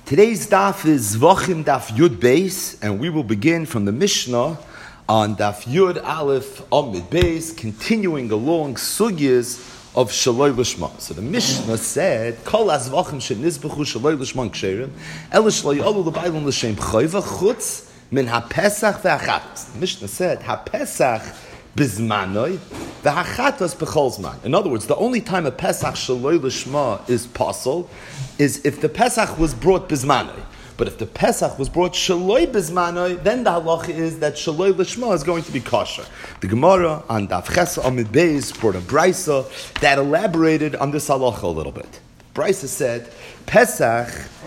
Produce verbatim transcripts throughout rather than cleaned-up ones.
Today's daf is Zvachim Daf Yud Beis, and we will begin from the Mishnah on Daf Yud Aleph Amid Beis, continuing along sugyas of Shaloi Lishma. So the Mishnah said, Kol Azvachim Shenizbechu Shaloi Lishma Ksherim, Ela Shaloi Olu L'Bailon L'Shem Chayva Chutz Min HaPesach V'Achat. The Mishnah said, HaPesach Bizmanoi V'Achatos B'Chol Zman. In other words, the only time a Pesach Shaloi Lishma is possible is if the Pesach was brought Bizmanoi. But if the Pesach was brought Shaloi Bizmanoi, then the halacha is that Shaloi Lishma is going to be kosher. The Gemara on Daf Ches Amid Beis brought a brisa that elaborated on this halacha a little bit. Brisa said, Pesach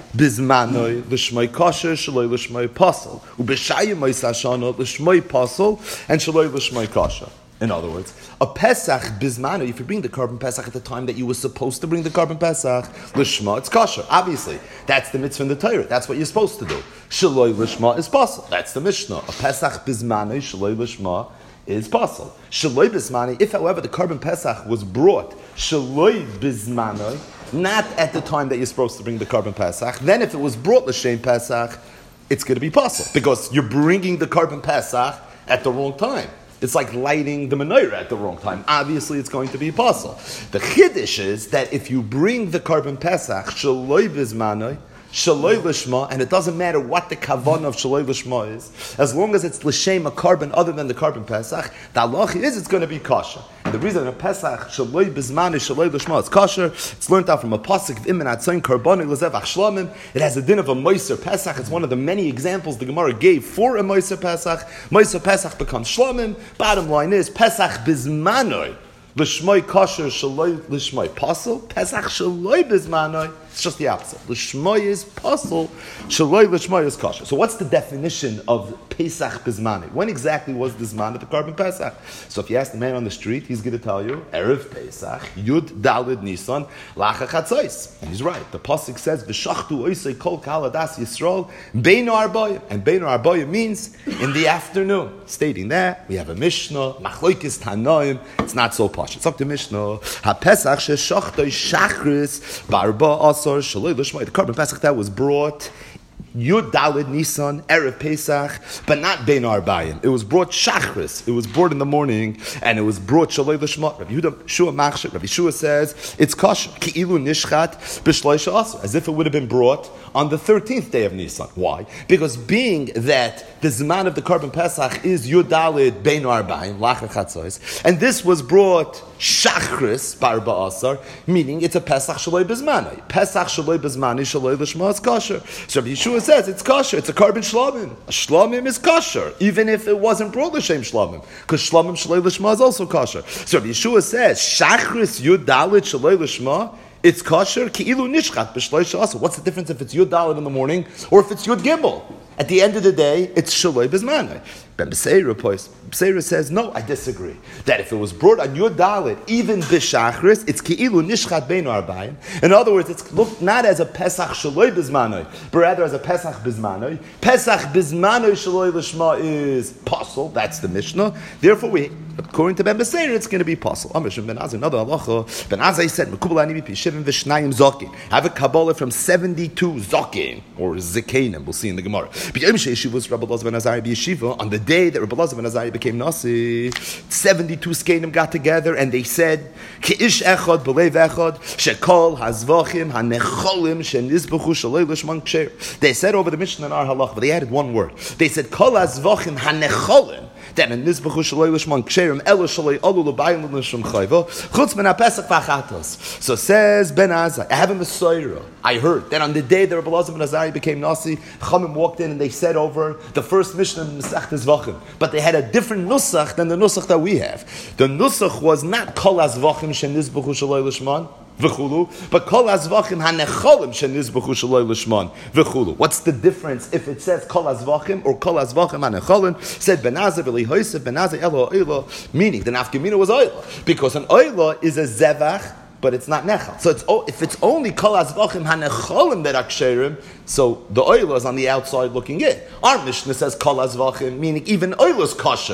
Bizmanoi Lishmoi kosher, Shaloi Lishmoi pasol. Ubeshayim Moisashana Lishmoi pasol and Shaloi Lishmoi kosher. In other words, a Pesach Bizmano, if you bring the carbon Pesach at the time that you were supposed to bring the carbon Pesach, Lishma, it's kosher. Obviously, that's the mitzvah in the Torah. That's what you're supposed to do. Shaloi Lishma is possible. That's the Mishnah. A Pesach Bizmano, Shaloi Lishma is possible. Shaloi Bizmano, if however the carbon Pesach was brought, Shaloi Bizmano, not at the time that you're supposed to bring the carbon Pesach, then if it was brought L'Shem Pesach, it's going to be possible. Because you're bringing the carbon Pesach at the wrong time. It's like lighting the menorah at the wrong time. Obviously, it's going to be possible. The chiddush is that if you bring the carbon Pesach, shaloi bizmanoi, shaloi lishma, and it doesn't matter what the kavanah of shaloi lishma is, as long as it's l'shem a carbon other than the carbon Pesach, the halacha is it's going to be kosher. And the reason a Pesach shaloi bizmanoi, shaloi lishma is kosher, it's learned out from a pasuk of imen atzayin karboni lezevach shlomim. It has a din of a moiser Pesach. It's one of the many examples the Gemara gave for a moiser Pesach. Moiser Pesach becomes shlomim. Bottom line is Pesach bizmanoi. L'shmoi kosher shaloi l'shmoi pasol. Pesach shaloi bizmanoi. It's just the opposite. L'shmoi is pasol. Shaloi l'shmoi is kosher. So what's the definition of Pesach bizmanoi? When exactly was this man at the carbon Pesach? So if you ask the man on the street, he's going to tell you Erev Pesach Yud Dalid Nisan Lacha Chatzos. And he's right. The pasuk says V'shachtu oisei kol kaladas Yisrael Beinu Arboya. And Beinu Arboya means in the afternoon. Stating that we have a Mishnah Machloikis Tanoim. It's not so posh. It's up to Mishnah. Ha Pesach sheshachtoi shachris barba asar shaloi l'shmoi. The carbon Pesach that was brought Yud Dalid Nisan, Erev Pesach, but not Bein Arbayim. It was brought Shachris. It was brought in the morning, and it was brought Shaloi L'Shma. Rabbi Yehuda Shua Machshir. Rabbi Shua says it's kosher. Ki'ilu Nishchat B'Shloisha Asar, as if it would have been brought on the thirteenth day of Nisan. Why? Because being that the Zman of the carbon Pesach is Yud Dalid Bein Arbayim, Lacha Chatzos, and this was brought Shachris Barba Asar, meaning it's a Pesach Shaloi Bizmani. Pesach Shaloi Bizmani Shaloi L'Shma is kosher. So Rabbi Yeshua says it's kosher. It's a carbon shlamim. A shlamim is kosher, even if it wasn't brought l'shem shlamim, because shlamim shalei l'shma is also kosher. So Rabbi Yeshua says shachris yud dalit shalei l'shma. It's kosher. Ki'ilu nishchat b'shloisha asa. What's the difference if it's yud dalit in the morning or if it's yud gimel? At the end of the day, it's shaloi bizmanai. Ben Beseira pois. Beseira says, no, I disagree. That if it was brought on Yud Dalit, even b'shachris, it's ki'ilu nishchat beinu arbayim. In other words, it's looked not as a Pesach shaloi bizmanoi, but rather as a Pesach bizmanoi. Pesach bizmanoi shaloi l'shma is possible. That's the Mishnah. Therefore, we, according to Ben Beseira, it's going to be possible. Amishim Ben Azai, another halacha. Ben Azai said, "Mekubal ani b'pi shivim v'shnayim zokim." Have a kabbalah from seventy-two zokim or zakenim. We'll see in the Gemara. B'yom she'yeshiva was Rabbi Elazar ben Azariah b'yeshiva on the day that Rabbi Elazar ben Azariah became Nasi, seventy-two Skanim got together and they said, Ki'ish echad b'leiv echad, shekol hazvachim hanecholim shenizbechu shaloi l'shman ksher. They said over the Mishnah in our halach, but they added one word. They said, kol hazvachim hanecholim, that in nizbechu shaloi l'shman ksherim, elo shaloi olu l'bayim l'shman chayva, chutz min ha-pesach v'achatos. So says Ben Azai, I have a Messiah. I heard that on the day that Rabbi Elazar ben Azariah became Nasi, Chamim walked in and they said over the first Mishnah in Masechtas Zvachim, but they had a different nusach than the nusach that we have. The nusach was not kol azvachim shenizbechu shaloi l'shman v'chulu, but kol azvachim hanecholim shenizbechu shaloi l'shman v'chulu. What's the difference if it says kol azvachim or kol azvachim hanecholim? Said Ben Azai v'li hoysef Ben Azai elo oila, meaning the nafkamina was oila, because an oila is a zevach, but it's not nechal. So it's if it's only kol azvachim hanecholim that are ksherim, so the oila is on the outside looking in. Our Mishnah says kol azvachim, meaning even oila is kosher.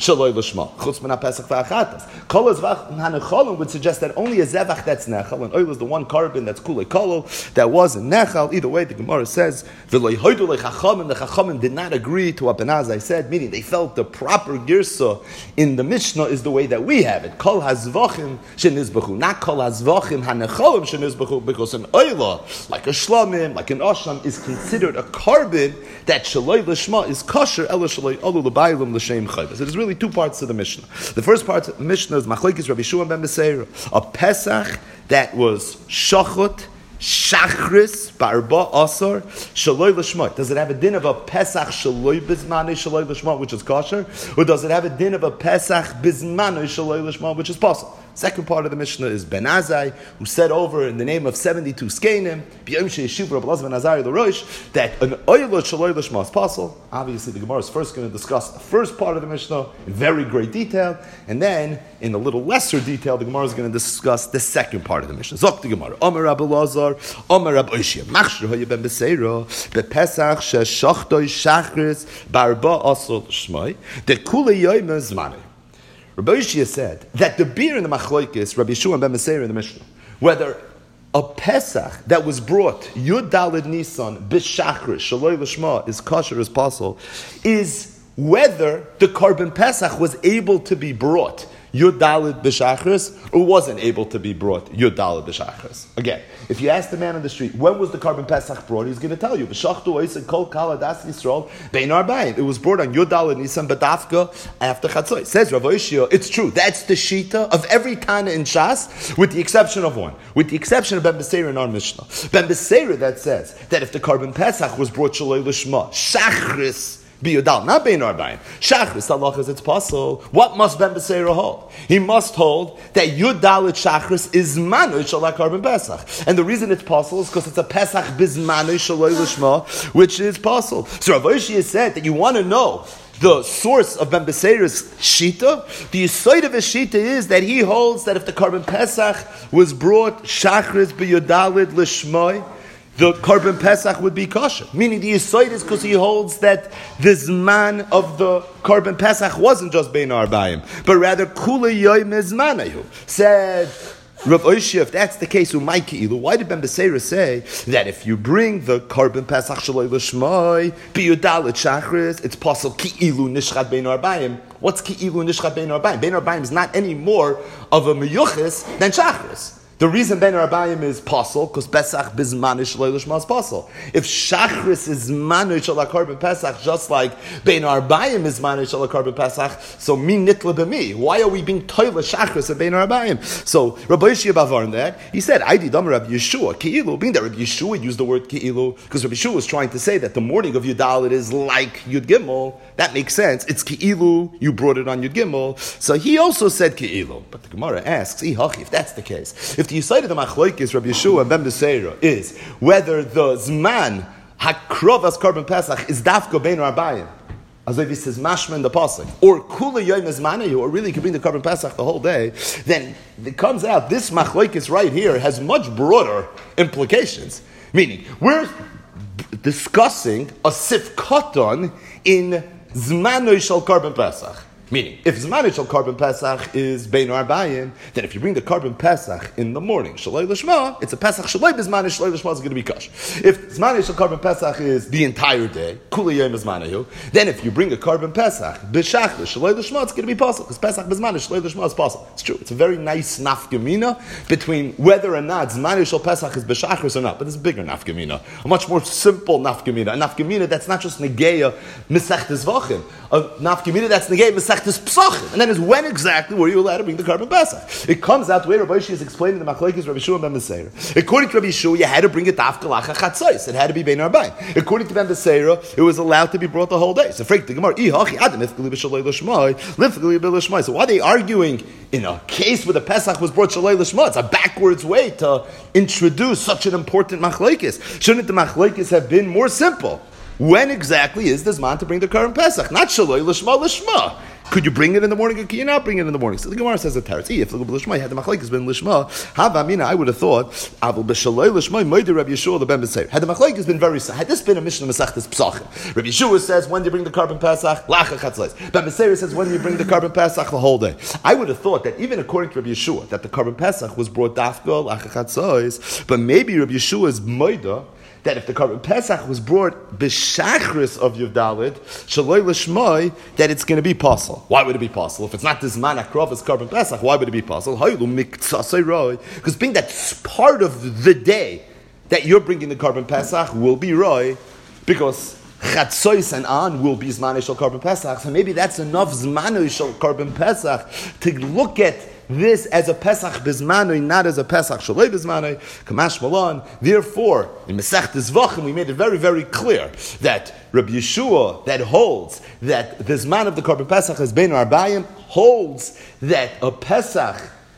shaloi l'shma. Chutz min ha-pesach v'achatas. Kol ha-zvach ha-nechalim would suggest that only a zevach that's nechal, and oil is the one carbon that's kulei kolol, that wasn't nechal. Either way, the Gemara says, v'loi hoidu le-chachamim, the chachamim did not agree to what Ben Azai said, meaning they felt the proper girsa in the Mishnah is the way that we have it. Kol ha-zvachim shenizbachu, not kol ha-zvachim ha-nechalim shenizbachu, because an oila, like a shlamim, like an asham, is considered a carbon that shaloi l'shma is kosher, ela shaloi alu l'baylim l'shem chayvas. It is really two parts to the Mishnah. The first part of the Mishnah is machlokes Rabbi Yeshua ben Beseira, a Pesach that was shachot, shachris, barba, asar, shaloi l'shma. Does it have a din of a Pesach shaloi bizmanei shaloi l'shma, which is kosher, or does it have a din of a Pesach bizmanei shaloi l'shma, which is possible? Second part of the Mishnah is Ben Azai, who said over in the name of seventy-two Skenim, that an oila shaloi l'shma is possible. Obviously, the Gemara is first going to discuss the first part of the Mishnah in very great detail, and then in a little lesser detail, the Gemara is going to discuss the second part of the Mishnah. Zok the Gemara, Omer Rabbi Lazar, Omer Rabbi Oishia, Machshir hoye ben Beseira, bePesach sheshachtoi shachris barba asol shmoi, de kule yoyim zmanei. Rabbi Yeshua said that the beer in the Machlokes, Rabbi Yeshua ben Beseira in the Mishnah, whether a Pesach that was brought Yud Daled Nisan b'Shachris Shaloi L'Shma is kosher as possible, is whether the carbon Pesach was able to be brought Yud Daled b'Shachris or wasn't able to be brought Yud Daled b'Shachris. Again, if you ask the man on the street, when was the carbon Pesach brought, he's going to tell you, V'shachtu oised kol kal adas Yisrael bein arbaim. It was brought on Yud Daled Nisan b'dafka after Chatzos. Says Rav Oishia, it's true. That's the shita of every Tana in Shas, with the exception of one, with the exception of Ben Beseira in our Mishnah. Ben Beseira that says that if the carbon Pesach was brought Shaloi L'Shma, Shachris, Biyudal, not Bein Arbaim. Shachris, Allah is it's possible. What must Ben Beseira hold? He must hold that Yud Dalet Shachris is Manu Shalak Carbon Pesach. And the reason it's possible is because it's a Pesach Bizmanu Shaloi L'Shma, which is possible. So Rav Oishia said that you want to know the source of Ben Beseira's shita. The side of his shita is that he holds that if the carbon Pesach was brought Shachris Biyud Dalet L'Shma, the carbon Pesach would be kosher. Meaning the Yisoid is because he holds that the Zman of the carbon Pesach wasn't just Bein Arbaim, but rather Kula Yoim Zmanayu. Said Rav Oishia, if that's the case, why did Ben Beseira say that if you bring the carbon Pesach Shaloi L'Shmoi, Biyudalet Shachris, it's possible Ki'ilu Nishchat Bein Arbaim? What's Ki'ilu Nishchat Bein Arbaim? Bein Arbaim is not any more of a Meyuchis than Shachris. The reason Ben Arbaim is possible because Pesach bizmanish leilishma is possible. If Shachris is manish ala carbon Pesach, just like Ben Arbaim is manish ala carbon Pesach, so mi nitla b'mi. Why are we being toila Shachris and Ben Arbaim? So Rabbi Yeshua Bavar in that he said, "I did Rabbi Yeshua Keilu." Being that Rabbi Yeshua used the word Keilu because Rabbi Yeshua was trying to say that the morning of Yudalit is like Yud Gimel. That makes sense. It's Keilu. You brought it on Yud Gimel, so he also said Keilu. But the Gemara asks, if that's the case, if the Yisayid of the Machlokes, Rabbi Yeshua and Ben Beseira, is whether the Zman Hakrovas Carbon Pesach is Dafka Bein Arbaim, as if he says Mashma in the Pasuk, or Kula Yom Zmanayu, or really could bring the Carbon Pesach the whole day, then it comes out this Machlokes right here has much broader implications. Meaning, we're discussing a Sif Katan in Zmanoy Shal Carbon Pesach. Meaning, if Zmanit Shal Carbon Pesach is Bein Arbaim, then if you bring the Carbon Pesach in the morning, Shaloi L'Shma, it's a Pesach Shaloi B'Zmanit Shaloi L'Shma is going to be Kash. If Zmanit Shal Carbon Pesach is the entire day, Kula Yom Zmanayu, then if you bring a Carbon Pesach, B'Shachlis Shaloi L'Shma, it's going to be possible, because Pesach B'Zmanit Shaloi L'Shma is possible. It's true. It's a very nice nafkamina between whether or not Zmanit Shal Pesach is B'Shachlis or not, but it's a bigger nafkamina, a much more simple nafkamina, a nafkamina that's not just Negeya Mesechtes Vachim, a nafkamina that's Negeya Mesechtes Psachim. And then is when exactly were you allowed to bring the carbon Pesach? It comes out the way Rabbi Yeshua is explaining the Machlokes Rabbi Yeshua and Ben Beseira. According to Rabbi Yeshua, you had to bring it dafka lacha chatzos. It had to be Bein Arbaim. According to Ben Beseira, it was allowed to be brought the whole day. So freak the Gemara. So why are they arguing in a case where the Pesach was brought Shaloi L'Shma? It's a backwards way to introduce such an important Machlokes. Shouldn't the Machlokes have been more simple? When exactly is the Zman to bring the current Pesach? Not Shaloi L'Shma L'Shma. Could you bring it in the morning or can you not bring it in the morning? So the Gemara says a teretz. If the Lishma had the machlekes been Lishma, Havamina, I would have thought, Avul b'shaloi Lishma, Moeder Rabbi Yeshua the Ben B'Seir. Had the machlekes been very, had this been a Mishnah Masechtas Pesachim, Rabbi Yeshua says, when do you bring the carbon Pesach? Lacha Chatzos. Ben B'Seir says, when do you bring the carbon Pesach? The whole day. I would have thought that even according to Rabbi Yeshua, that the carbon Pesach was brought dafka Lacha Chatzos, but maybe Rabbi Yeshua's Moeder, that if the carbon Pesach was brought b'shachris of Yevdalit, shaloi l'shmoi, that it's going to be possible. Why would it be possible? If it's not this man akrov, it's carbon Pesach, why would it be possible? Because being that's part of the day that you're bringing the carbon Pesach will be roy, because Chatzois and on will be Zmanei Shel Carbon Pesach. So maybe that's enough Zmanei Shel Carbon Pesach to look at this as a Pesach Bizmanoi, not as a Pesach Shaloi Bizmanoi, Kamash Malon. Therefore, in Masechtas Zvachim, we made it very, very clear that Rabbi Yeshua, that holds that the Zman of the Carbon Pesach is Bein Arbayim, holds that a Pesach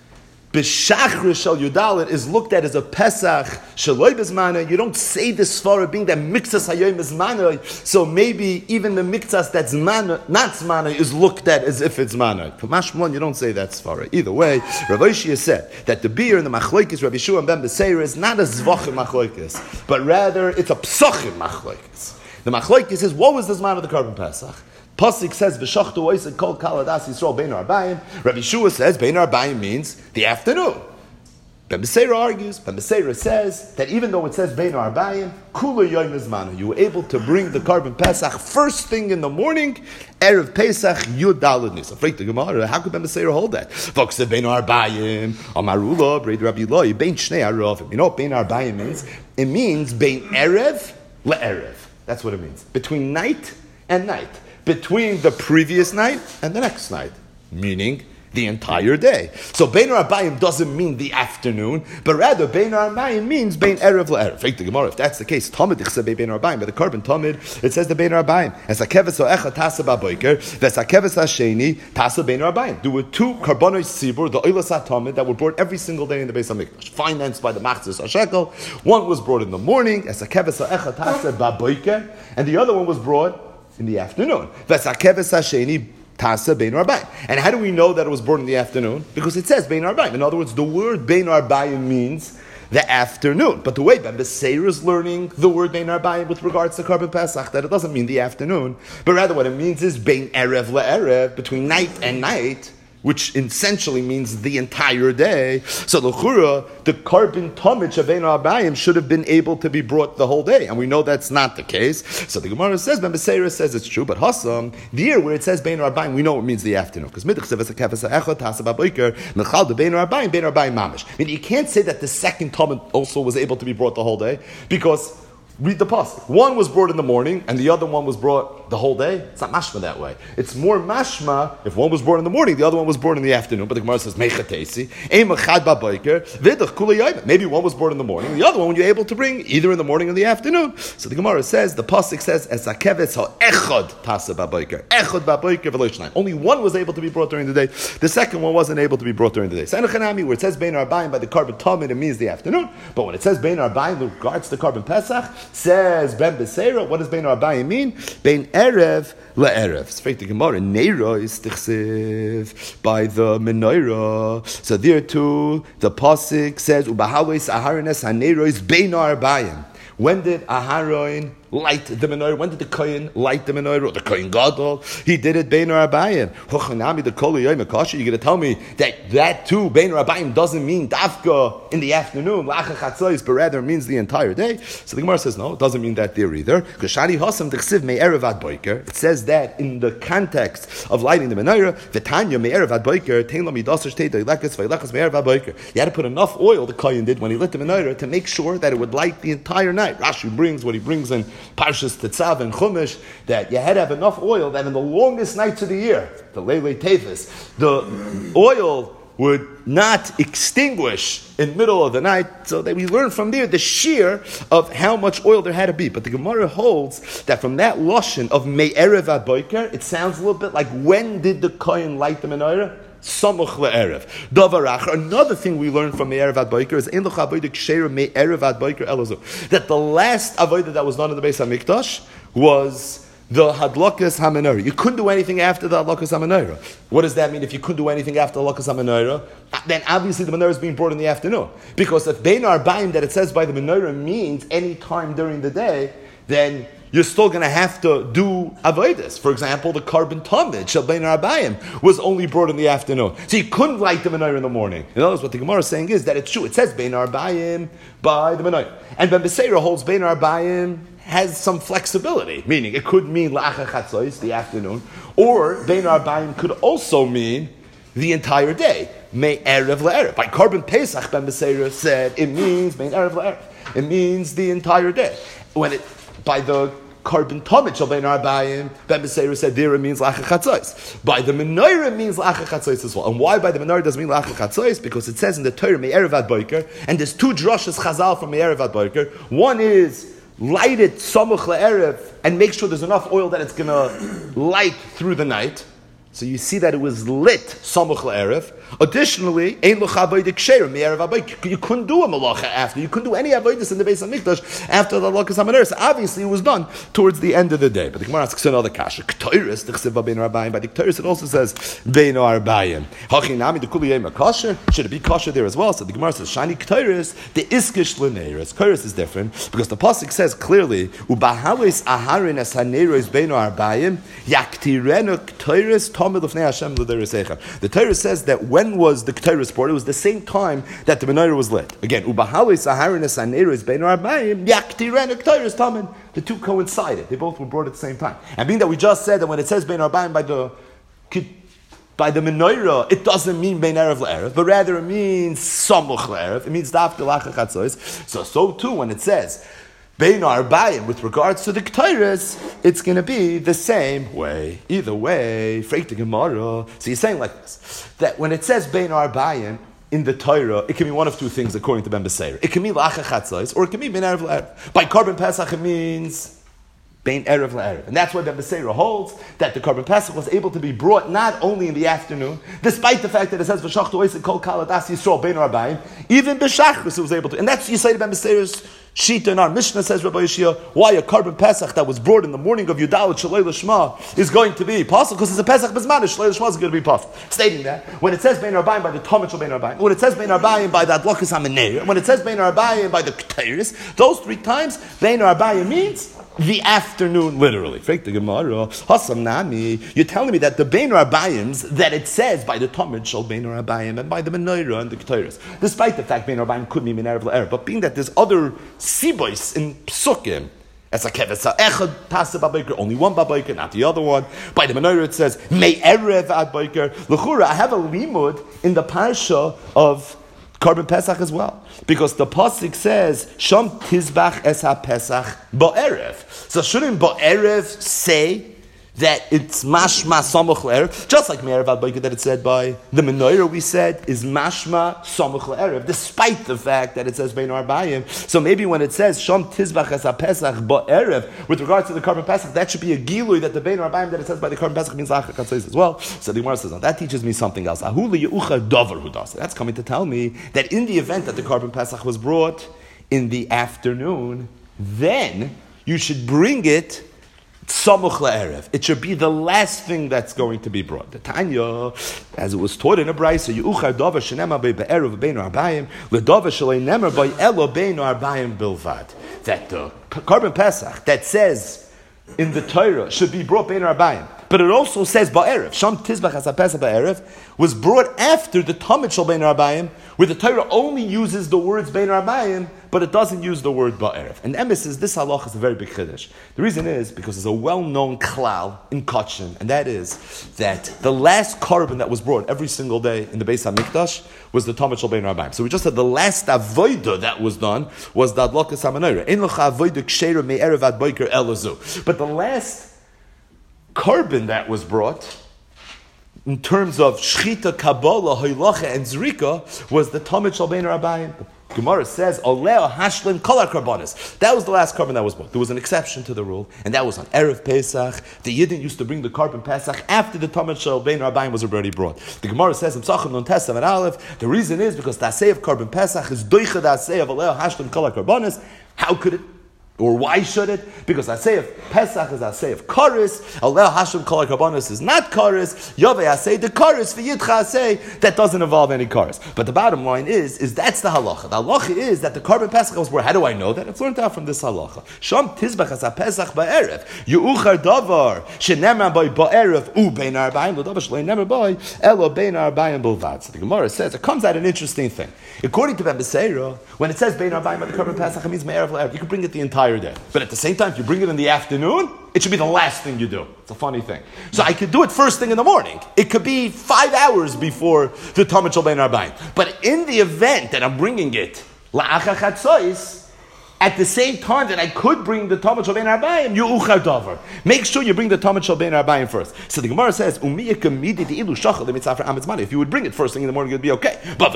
B'shachris shel Yudalit is looked at as a Pesach Shaloi Bizmanoi. You don't say this svara being that Mikzas Hayoim is Manoi, so maybe even the Mikzas that's Manoi, not Zmanoi, is looked at as if it's Manoi. For Mashmon, you don't say that svara. Either way, Rav Oshia said that the beer in the Machlokes, Rabbi Yeshua and Ben B'Seir, is not a Zvachim Machlokes, but rather it's a Psachim Machlokes. The Machlokes is, what was the Zman of the Carbon Pesach? Pasuk says, "V'shachtu oised kol kaladas Yisrael bein arbayim." Rabbi Yeshua says, "Bein arbayim" means the afternoon. Ben B'Seira argues. Ben B'Seira says that even though it says bein arbayim, kula yom izmanu, you were able to bring the carbon Pesach first thing in the morning, erev Pesach Yud Daled Nisan. Freak the Gemara. How could Ben B'Seira hold that? Vok said bein arbayim, amarula, breid Rabbi Eloi, bein shnei aravim. You know what bein arbayim means? It means bein erev le'erev. That's what it means. Between night and night. Between the previous night and the next night, meaning the entire day. So Bein Arbayim doesn't mean the afternoon, but rather Bein Arbayim means Bein Erev LaErev. Fake the Gemara. If that's the case, Tamid Ichsebe Bein Arbayim. By the carbon Tamid, it says the Bein Arbayim. As a keves oecha tasa ba'boiker, ves a keves hasheni tasa Bein Arbayim. There were two karbonos tzibur, the oilas hatamid, that were brought every single day in the Beis Hamikdash, financed by the Machzis Hashekel. One was brought in the morning, as a keves oecha tasa ba'boiker, and the other one was brought in the afternoon. And how do we know that it was born in the afternoon? Because it says Bein Arbayim. In other words, the word Bein Arbayim means the afternoon. But the way Ben B'Seir is learning the word Bein Arbayim with regards to Carbon Pesach, that it doesn't mean the afternoon, but rather what it means is Bein Erev LeErev, between night and night, which essentially means the entire day. So the L'chura, the carbon tomich of Bein Arbayim should have been able to be brought the whole day. And we know that's not the case. So the Gemara says, Ben B'Seira says it's true, but Hassam, the year where it says Bein Arbayim, we know it means the afternoon. Because Midach Seves HaKefes HaEchot, Tasa Ba'boiker, Mechal de Bein Arbayim, Bein Arbayim Mamish. I mean, you can't say that the second tomich also was able to be brought the whole day, because read the pasuk. One was brought in the morning, and the other one was brought the whole day. It's not mashma that way. It's more mashma if one was born in the morning, the other one was born in the afternoon. But the Gemara says mechatesi, maybe one was born in the morning, the other one you're able to bring either in the morning or the afternoon. So the Gemara says the pasuk says as akeves ha echad tasa baboiker, echad baboiker v'lo. Only one was able to be brought during the day. The second one wasn't able to be brought during the day. Sanachanami, where it says bein arbayim by the carbon tamid, it means the afternoon. But when it says bein arbayim with regards to carbon pesach, says Ben B'Seira, what does Bein Arbayim mean? Bein Erev LeErev. Straight to Gemara. Neira is tichsiv by the menorah. So there too, the pasuk says Ubahalos Aharones Haneiro is Bein Arbayim. When did Aharon light the menorah? When did the Kohen light the menorah? Or the Kohen Gadol? He did it Bein Arbayim. Hochanami the Kol Yom HaKasher. You're going to tell me that that too, Bein Arbayim, doesn't mean Dafka in the afternoon, Lacha Chatzos, but rather means the entire day. So the Gemara says no, it doesn't mean that there either. Because Shani Hasam T'chsiv Me'erev Ad Boiker. It says that in the context of lighting the menorah, V'tanya Me'erev Ad Boiker, Tein Lo Midaser Shtei Doilekes V'ilekes Me'erev Ad Boiker. You had to put enough oil, the Kohen did, when he lit the menorah, to make sure that it would light the entire night. Rashi brings what he brings in Parshas Tetzav and Chumash, that you had to have enough oil that in the longest nights of the year, the Leilei Tevis, the oil would not extinguish in the middle of the night. So that we learn from there the sheer of how much oil there had to be. But the Gemara holds that from that lashon of Me'erev Ad Boiker, it sounds a little bit like, when did the Kohen light the menorah? Samuch le'erev. Davar acher. Another thing we learned from Me'erev Ad Boiker is ein l'cha avodah ksheira Me'erev Ad Boiker elazu. That the last avodah that was done in the Beis Hamikdash was the hadlakas hamenorah. You couldn't do anything after the hadlakas hamenorah. What does that mean? If you couldn't do anything after the hadlakas hamenorah, then obviously the menorah is being brought in the afternoon. Because if bein arba'im that it says by the menorah means any time during the day, then you're still going to have to do avodas. For example, the carbon tamid shel bein arba'im was only brought in the afternoon, so you couldn't light the menorah in the morning. In other words, what the Gemara is saying is that it's true. It says bein arba'im by the menorah, and Ben Beseira holds bein arba'im has some flexibility, meaning it could mean la'achar chatzos, the afternoon, or bein arba'im could also mean the entire day. May erev le'erev. By carbon pesach, Ben Beseira said it means bein erev le'erev. It means the entire day. When it by the carbon tamid shel bein arba'im, Ben Beseira said there it means la'achar chatzos. By the menorah it means la'achar chatzos as well. And why by the menorah does it mean la'achar chatzos? Because it says in the Torah me'erev ad boker, and there's two drushes chazal from me'erev ad boker. One is light it samuch le'erev and make sure there's enough oil that it's going to light through the night. So you see that it was lit samuch le'erev. Additionally, ein lo chavodah ksheira me'erev habayker. You couldn't do a malacha after. You couldn't do any avodas in the Beis Hamikdash after the halakas hamenorah. So obviously, it was done towards the end of the day. But the Gemara asks another kasha. K'toiris t'chsev bein arba'im. By the K'toiris, it also says bein arba'im. Hachinami the kuli yema kasher. Should it be kasher there as well? So the Gemara says shani K'toiris the iskish l'neiros. K'toiris is different because the pasuk says clearly ubahalis aharin es haneiros bein arba'im yaktirenu K'toiris tamid l'fnei Hashem l'deresecha. The Torah says that when was the K'toiris brought? It was the same time that the menorah was lit. Again, ubahalis aharin es haneiros bein arba'im yaktirenu K'toiris tamid. The two coincided. They both were brought at the same time. And being that we just said that when it says bein arba'im by the by the menorah, it doesn't mean bein erev le'erev, but rather it means samuch le'erev. It means daf l'achar chatzos. So, so too when it says bein arba'im with regards to the K'toiris, it's going to be the same way. Either way, freik the Gemara. So you're saying like this, that when it says bein arba'im in the Torah, it can be one of two things according to Ben Beseira. It can mean l'achar chatzos, or it can mean bein erev le'erev. By carbon pesach, it means bein erev le'erev. And that's why Ben Beseira holds that the carbon pesach was able to be brought not only in the afternoon, despite the fact that it says v'shachtu oisik kol kal adas yisrael bein arba'im, even b'shachris it was able to. And that's you say to Ben Beseira's Shita in our Mishnah says, Rabbi Yeshia, why a carbon pesach that was brought in the morning of Yudalit Shalei L'Shma is going to be possible because it's a pesach bezmanish. Shalei L'Shma is going to be possible. Stating that when it says bein arba'im by the Tamid Shel bein arba'im, when it says bein arba'im by the Adlokas HaMeneir, when it says bein arba'im by the K'toiris, those three times bein arba'im means the afternoon, literally. Freik the Gemara, Hasam Nami, you're telling me that the bein arba'im that it says by the Tamid Shel bein arba'im and by the Menorah and the K'toiris, despite the fact bein arba'im could mean erev le'erev, but being that there's other Sibois in Psukim, as a keves echad tasa babayker, only one babayker, not the other one. By the menorah it says may erev ad bayker. L'chura, I have a limud in the parsha of carbon pesach as well, because the pasuk says sham tizbach es ha pesach ba'erev. So shouldn't ba'erev say that it's mashma samuch le'erev, just like me'erev ad bayker that it said by the menorah we said is mashma samuch le'erev, despite the fact that it says bein arba'im. So maybe when it says sham tizbach es ha-pesach ba'erev, with regards to the carbon pesach, that should be a gilui that the bein arba'im that it says by the carbon pesach means la'achar chatzos as well. So the Gemara says, no, that teaches me something else. Ahu liyucha davar hu das. That's coming to tell me that in the event that the carbon pesach was brought in the afternoon, then you should bring it samuch le'erev. It should be the last thing that's going to be brought. The Tanya, as it was taught in a brayso, yuchar davar shenema by be'erev bein arba'im ledavar shalei nemer by elo bein arba'im bilvad. That the carbon pesach that says in the Torah should be brought bein arba'im, but it also says ba'erev. Sham tizbach as pesach ba'erev was brought after the Tamid Shel bein arba'im, where the Torah only uses the words bein arba'im, but it doesn't use the word ba'erev. And emes is this halach is a very big chiddush. The reason is because there's a well-known klal in Kachin, and that is that the last carbon that was brought every single day in the Beis Hamikdash was the Tamid Shel bein arba'im. So we just said the last avodah that was done was the Adlokas HaMenorah. Ein lecha avodah ksheira me'erev ad boker elazu. But the last carbon that was brought, in terms of shchita, kabbalah, hoilacha, and zrika, was the Tamid Shel bein arba'im. Gemara says, Oleo hashlim kol karbonis. That was the last carbon that was brought. There was an exception to the rule, and that was on Erev Pesach. The Yidden used to bring the carbon Pesach after the Tamid Shel bein arba'im was already brought. The Gemara says, M'sachem non tesam and aleph. The reason is because the asay of carbon Pesach is doicha the asay of Oleo hashlim kol karbonis. How could it Or why should it? Because I say if Pesach is I say if Koris, Allah Hashem Kol HaKarbanos is not Koris, Yovei I say the Koris, V'yitcha I say that doesn't involve any Koris. But the bottom line is, is that's the halacha. The halacha is that the Karban Pesach was where. How do I know that? It's learned out from this halacha. Sham Tizbach as a Pesach ba'erev, Yu'uchar davar, shenemar by ba'erev, u bein arba'im, l'davar shlei nemar by, elo bein arba'im b'lvad. So the Gemara says, it comes out an interesting thing. According to Ben Beseira, when it says bein arba'im by the Karban Pesach, it means me'erev l'erev. You can bring it the entire day. But at the same time, if you bring it in the afternoon, it should be the last thing you do. It's a funny thing. So I could do it first thing in the morning. It could be five hours before the Tamid Shel Bein Arbaim. But in the event that I'm bringing it la'achar chatzos, at the same time that I could bring the Tamid Shel Bein Arbaim, you uchar davar. Make sure you bring the Tamid Shel Bein Arbaim first. So the Gemara says, if you would bring it first thing in the morning, it would be okay. But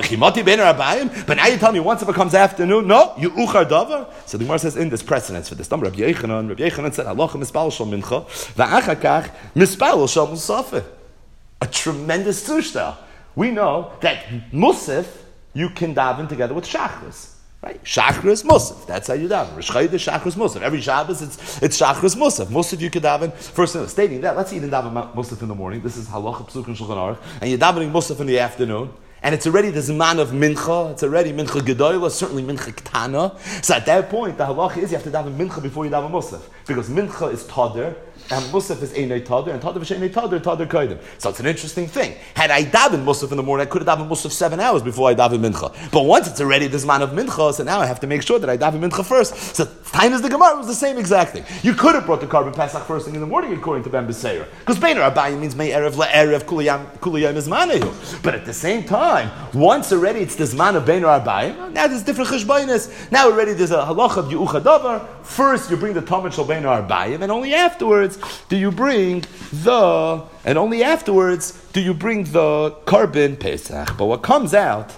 but now you tell me once if it comes afternoon, no, you uchar davar. So the Gemara says in this precedence for this. Rabbi Yechanan, Rabbi Yechanan said, halacha mispal shel mincha, va'achar kach mispal shel musafeh. A tremendous tushta. We know that musaf you can daven together with shachris. Right? Shachris Musaf. That's how you daven. Rosh Chodesh Shachris Musaf. Every Shabbos it's it's Shachris Musaf. Musaf you could daven. First thing, stating that, let's say you didn't daven Musaf in the morning. This is halacha psuk and shulchan aruch, and you're davening Musaf in the afternoon, and it's already the zman of mincha. It's already mincha gedoyla, certainly mincha ketana. So at that point, the halacha is you have to daven mincha before you daven Musaf, because mincha is tader. And Musaf is Einei Tader, and Tader is Einei Tader, Tader Kodim. So it's an interesting thing. Had I davened Musaf in the morning, I could have davened Musaf seven hours before I davened Mincha. But once it's already this man of Mincha, so now I have to make sure that I daven Mincha first. So time as the Gemara was the same exact thing. You could have brought the Karban Pesach first thing in the morning, according to Ben Beseira. Because Bein Arbaim means May Erev LeErev Kuliyam is Manehu. But at the same time, once already it's this man of Bein Arbaim, now there's different cheshbainis. Now already there's a halacha of Yu'ucha Davar. First you bring the Tamid Shel Bein Arbaim, and only afterwards do you bring the, and only afterwards do you bring the Karban Pesach. But what comes out,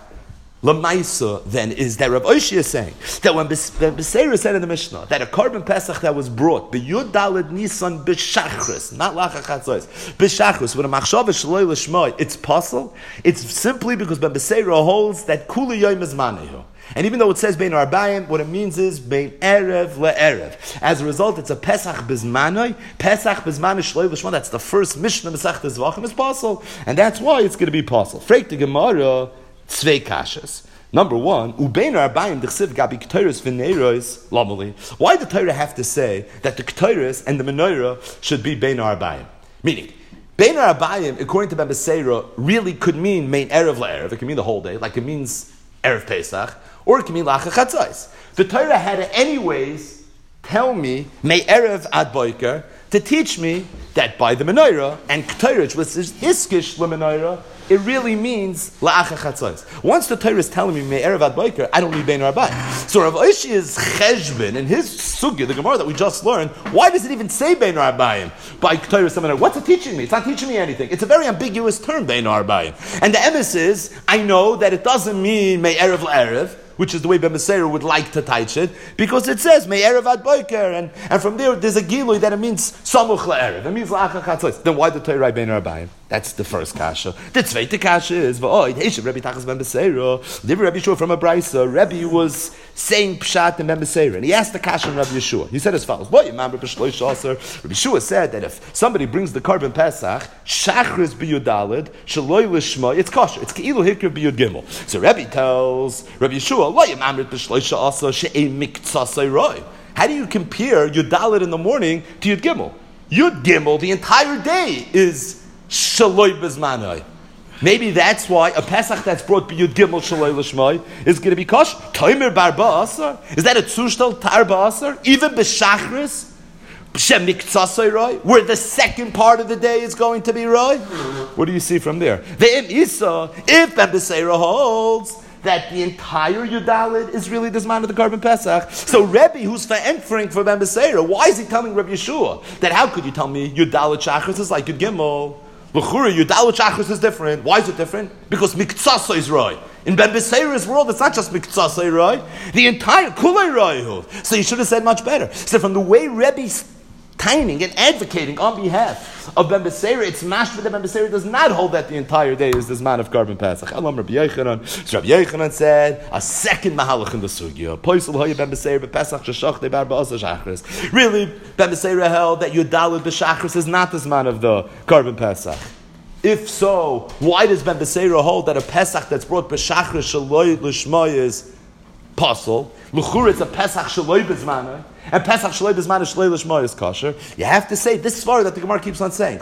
Lamaisa, then, is that Rav Oshi is saying that when Beseira said in the Mishnah that a Karban Pesach that was brought, B'yud Daled Nisan B'shachris, not Lachar Chatzos, B'shachris, with a Machshava Shloi L'Shmoi, it's possible. It's simply because Ben Beseira holds that Kuli Yom is Manehu. And even though it says Bein Arbaim, what it means is Bein Erev LeErev. As a result, it's a Pesach Bizmanoi. Pesach Bizmanoi Shloi L'Shma. That's the first Mishnah Masechta Zvachim is possible, and that's why it's going to be possible. Freik the Gemara, Tzvei Kashas. Number one, Ubein Arbaim D'chsiv Gabi K'toros V'neiros Lamali. Why did the Torah have to say that the K'toros and the Menorah should be Bein Arbaim? Meaning, Bein Arbaim, according to Ben Beseira, really could mean Mein Erev LeErev. It can mean the whole day, like it means Erev Pesach. Or it can mean Lachar Chatzos. The Torah had to anyways tell me, May Erev Ad Boiker, to teach me that by the Menorah and K'torah, which is Iskish LeMenorah, it really means La'achar Chatzos. Once the Torah is telling me May Erev Ad Boiker, I don't need Bein Arbaim. So Rav Oshi's Cheshbon, in his Sugya, the Gemara that we just learned, why does it even say Bein Arbaim by K'torah Menorah? What's it teaching me? It's not teaching me anything. It's a very ambiguous term, Bein Arbaim. And the emes is, I know that it doesn't mean May Erev L'Erev, which is the way Ben Beseira would like to teach it, because it says May Erev Ad Boiker, and, and from there there's a gilui that it means Samuch LeErev. It means La'achar Chatzos. Then why the Torah write Bein Arbaim? That's the first kasha. The zweite kasha is V'oid Heishav Rabbi Tachas Ben Beseira. Liver Rabbi Yeshua from a brisa. Rabbi was saying pshat in Ben Beseira, and he asked the kasha in Rabbi Yeshua. He said as follows: Boy, Imam Rabbi Shloisha. Rabbi Yeshua said that if somebody brings the Karban Pesach, Shachris b'Yud Daled, Shaloi L'Shma, it's kosher. It's Keilu Hikr b'Yud Gimel. So Rabbi tells Rabbi Yeshua, Lo Imam Rabbi Shloisha also she'ei miktsasei roi. How do you compare Yud Daled in the morning to Yud Gimel? Yud Gimel, the entire day is Shaloi Bizmanoi. Maybe that's why a Pesach that's brought B'Yud Gimel Shaloi L'Shmoi is going to be kosher. Toimer Bar Ba'asar? Is that a Tzushtal Tar Ba'asar? Even B'Shachris? B'Shemiktsasoi Roi? Where the second part of the day is going to be Roi? What do you see from there? Ve'im Isa, if Ben Beseira holds that the entire Yudalid is really this man of the Karban Pesach. So Rebbe, who's ve'entfering for Ben Beseira, why is he telling Rebbe Yeshua that how could you tell me Yudalid Shachris is like Yud Gimel? L'chura, Yudalid Shachris is different. Why is it different? Because Miktsasa is right. In Ben Beseira's world, it's not just Miktsasa right. The entire Kulei Roi. So you should have said much better. So from the way Rebbe taining and advocating on behalf of Ben Beseira. It's mashma that Ben Beseira does not hold that the entire day is this man of Karban Pesach. Elam Rabbi Yochanan. So Rabbi Yochanan said a second mahalach in the sugya. Poisel hoya Ben Beseira b'Pesach sheshach bar ba'asa shachris. Really, Ben Beseira held that Yudalid b'Shachris is not this man of the Karban Pesach. If so, why does Ben Beseira hold that a Pesach that's brought b'Shachris shaloi l'shma is pasul? L'chur it's a Pesach shaloi b'zmanah. And Pesach Shalei B'zman Shalei L'Shma is kosher. You have to say this svara that the Gemara keeps on saying.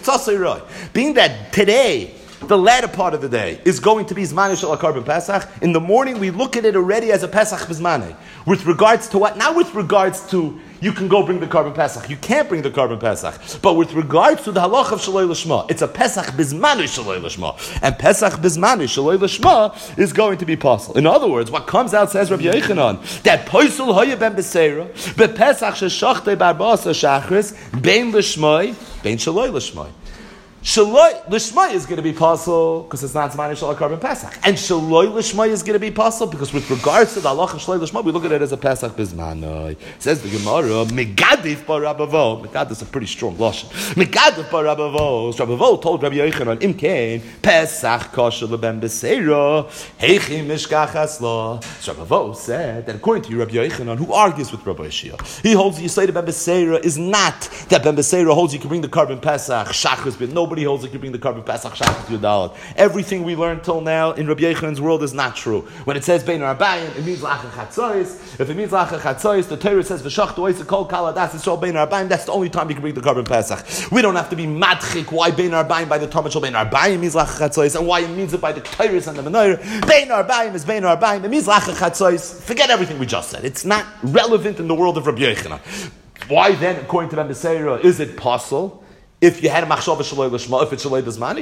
Being that today, the latter part of the day, is going to be Zman Shel Karban Pesach, in the morning we look at it already as a Pesach B'zmaneh. With regards to what? Not with regards to you can go bring the Karban Pesach. You can't bring the Karban Pesach. But with regards to the halach of Shalei L'Shma, it's a Pesach B'zmaneh Shalei L'Shma. And Pesach B'zmaneh Shalei L'Shma is going to be possible. In other words, what comes out, says Rabbi Yochanan, that Poisel Hoya Ben Beseira, B'Pesach Sheshachtei Bar Ba'asa Shachris, Bein L'Shmai, Bein Shalei L'Shmai. Shaloi Lishma is going to be possible because it's not Zman Shal Karban Pesach, and Shaloi Lishma is going to be possible because with regards to the halacha of Shaloi Lishma, we look at it as a Pesach Bizmanoi. Says the Gemara, Megadif bar Rabavo. Megad is a pretty strong lashon. Megadif bar Rabavo. Rabavo told Rabbi Yochanan, Imkein Pesach kosher leben beseira heichi mishkachas la. Rabavo said that according to Rabbi Yochanan, who argues with Rabbi Yeshia, he holds the Yisayda ben beseira is not that ben beseira holds you can bring the Karban Pesach Shachris, but no. Nobody holds that you bring the Karban Pesach Shachris Yudalit. Everything we learned till now in Rabbi Yechanan's world is not true. When it says Bein Arbayim, it means Lacha Chatzois. If it means Lacha Chatzois, the Torah says V'shachtu Oisa Kol Kaladas Yisrael Bein Arbayim. That's the only time you can bring the Karban Pesach. We don't have to be madchik why Bein Arbayim by the Talmud Shal Bein Arbayim means Lacha Chatzois and why it means it by the Torah and the Menorah. Bein Arbayim is Bein Arbayim. It means Lacha Chatzois. Forget everything we just said. It's not relevant in the world of Rabbi Yochanan. Why then, according to Ben Beseira, is it possible? If you had a machshava shaloi l'shma, if it's shaloi b'zmani,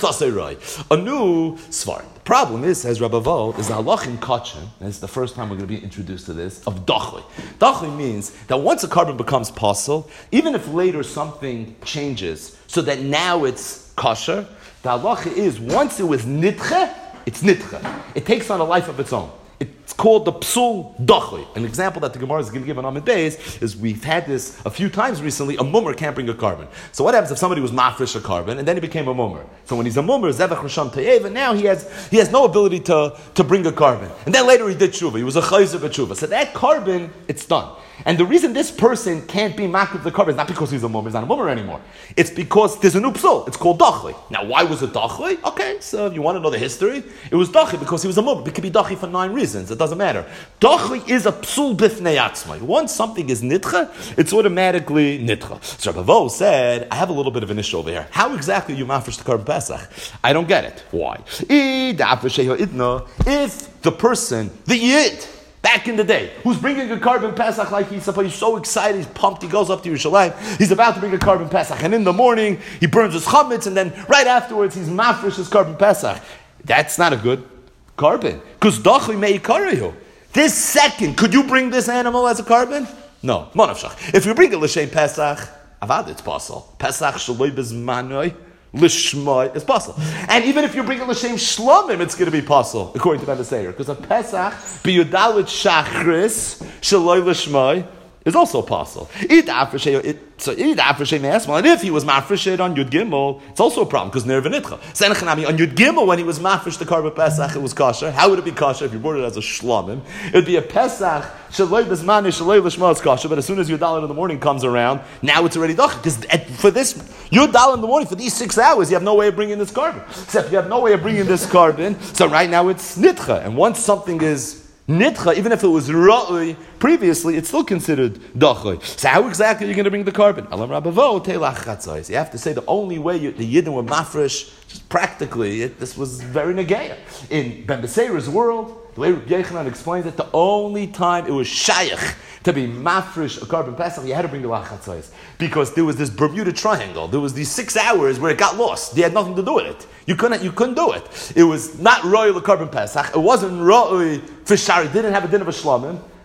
a new svar. The problem is, says Rabbi Vol, is the halach in kachin, and it's the first time we're going to be introduced to this, of dachui. Dachui means that once a carbon becomes pasul, even if later something changes, so that now it's kosher, the halacha is, once it was nitche, it's nitche. It takes on a life of its own. It's called the psul dachui. An example that the Gemara is going to give on Amid Beis is we've had this a few times recently. A mummer can't bring a carbon. So what happens if somebody was mafresh a carbon and then he became a mummer? So when he's a mummer, zevach risham tayev, and now he has he has no ability to, to bring a carbon. And then later he did tshuva. He was a chayzer b'tshuva. So that carbon, it's done. And the reason this person can't be makriv the carbon is not because he's a mummer, he's not a mummer anymore. It's because there's a new psul. It's called dachui. Now, why was it dachui? Okay, so if you want to know the history, it was dachui because he was a mummer. It could be dachui for nine reasons. It doesn't matter. Dachui is a psul bifnei atzmai. Once something is nitcha, it's automatically nitcha. So Rabbi Vo said, I have a little bit of an issue over here. How exactly you mafresh the carbon Pesach? I don't get it. Why? If the person, the yid, back in the day, who's bringing a carbon Pesach like he's supposed, he's so excited, he's pumped, he goes up to Yerushalayim, he's about to bring a carbon Pesach, and in the morning, he burns his chametz, and then right afterwards, he's mafresh his carbon Pesach. That's not a good carbon, because dachui me'ikarayu. This second, could you bring this animal as a carbon? No. Monavshach. If you bring it l'shem Pesach, avad, it's possible. Pesach shaloi bezmanoi, l'shmoi, it's possible. And even if you bring it l'shem shlomim, it's going to be possible, according to Ben Beseira. Because a Pesach, biyudalit shachris, shaloi l'shmoi, is also possible. So, and if he was mafresh on Yud Gimel, it's also a problem, because nerva nitcha. Senechanami, on Yud Gimel, when he was mafresh the carbon Pesach, it was kosher. How would it be kosher if you brought it as a shlomim? It would be a Pesach, shaloi b'zmani, shaloi l'shma, it's kosher, but as soon as Yud Daled in the morning comes around, now it's already dach. Because for this, Yud Daled in the morning, for these six hours, you have no way of bringing this carbon. Except you have no way of bringing this carbon, so right now it's nitcha. And once something is nitcha, even if it was ra'ui previously, it's still considered dachui. So how exactly are you going to bring the carbon? Alam Rabavo teilach chatzos. You have to say the only way you, the Yidden were mafresh, just practically, it, this was very negeya. In Ben Beseira's world, the way Rabbi Yochanan explains it, the only time it was shayach to be mafresh a carbon Pesach, you had to bring the lachatzos. Because there was this Bermuda Triangle. There was these six hours where it got lost. They had nothing to do with it. You couldn't, you couldn't do it. It was not royal carbon Pesach. It wasn't royal for shari. It didn't have a din of a shlomim.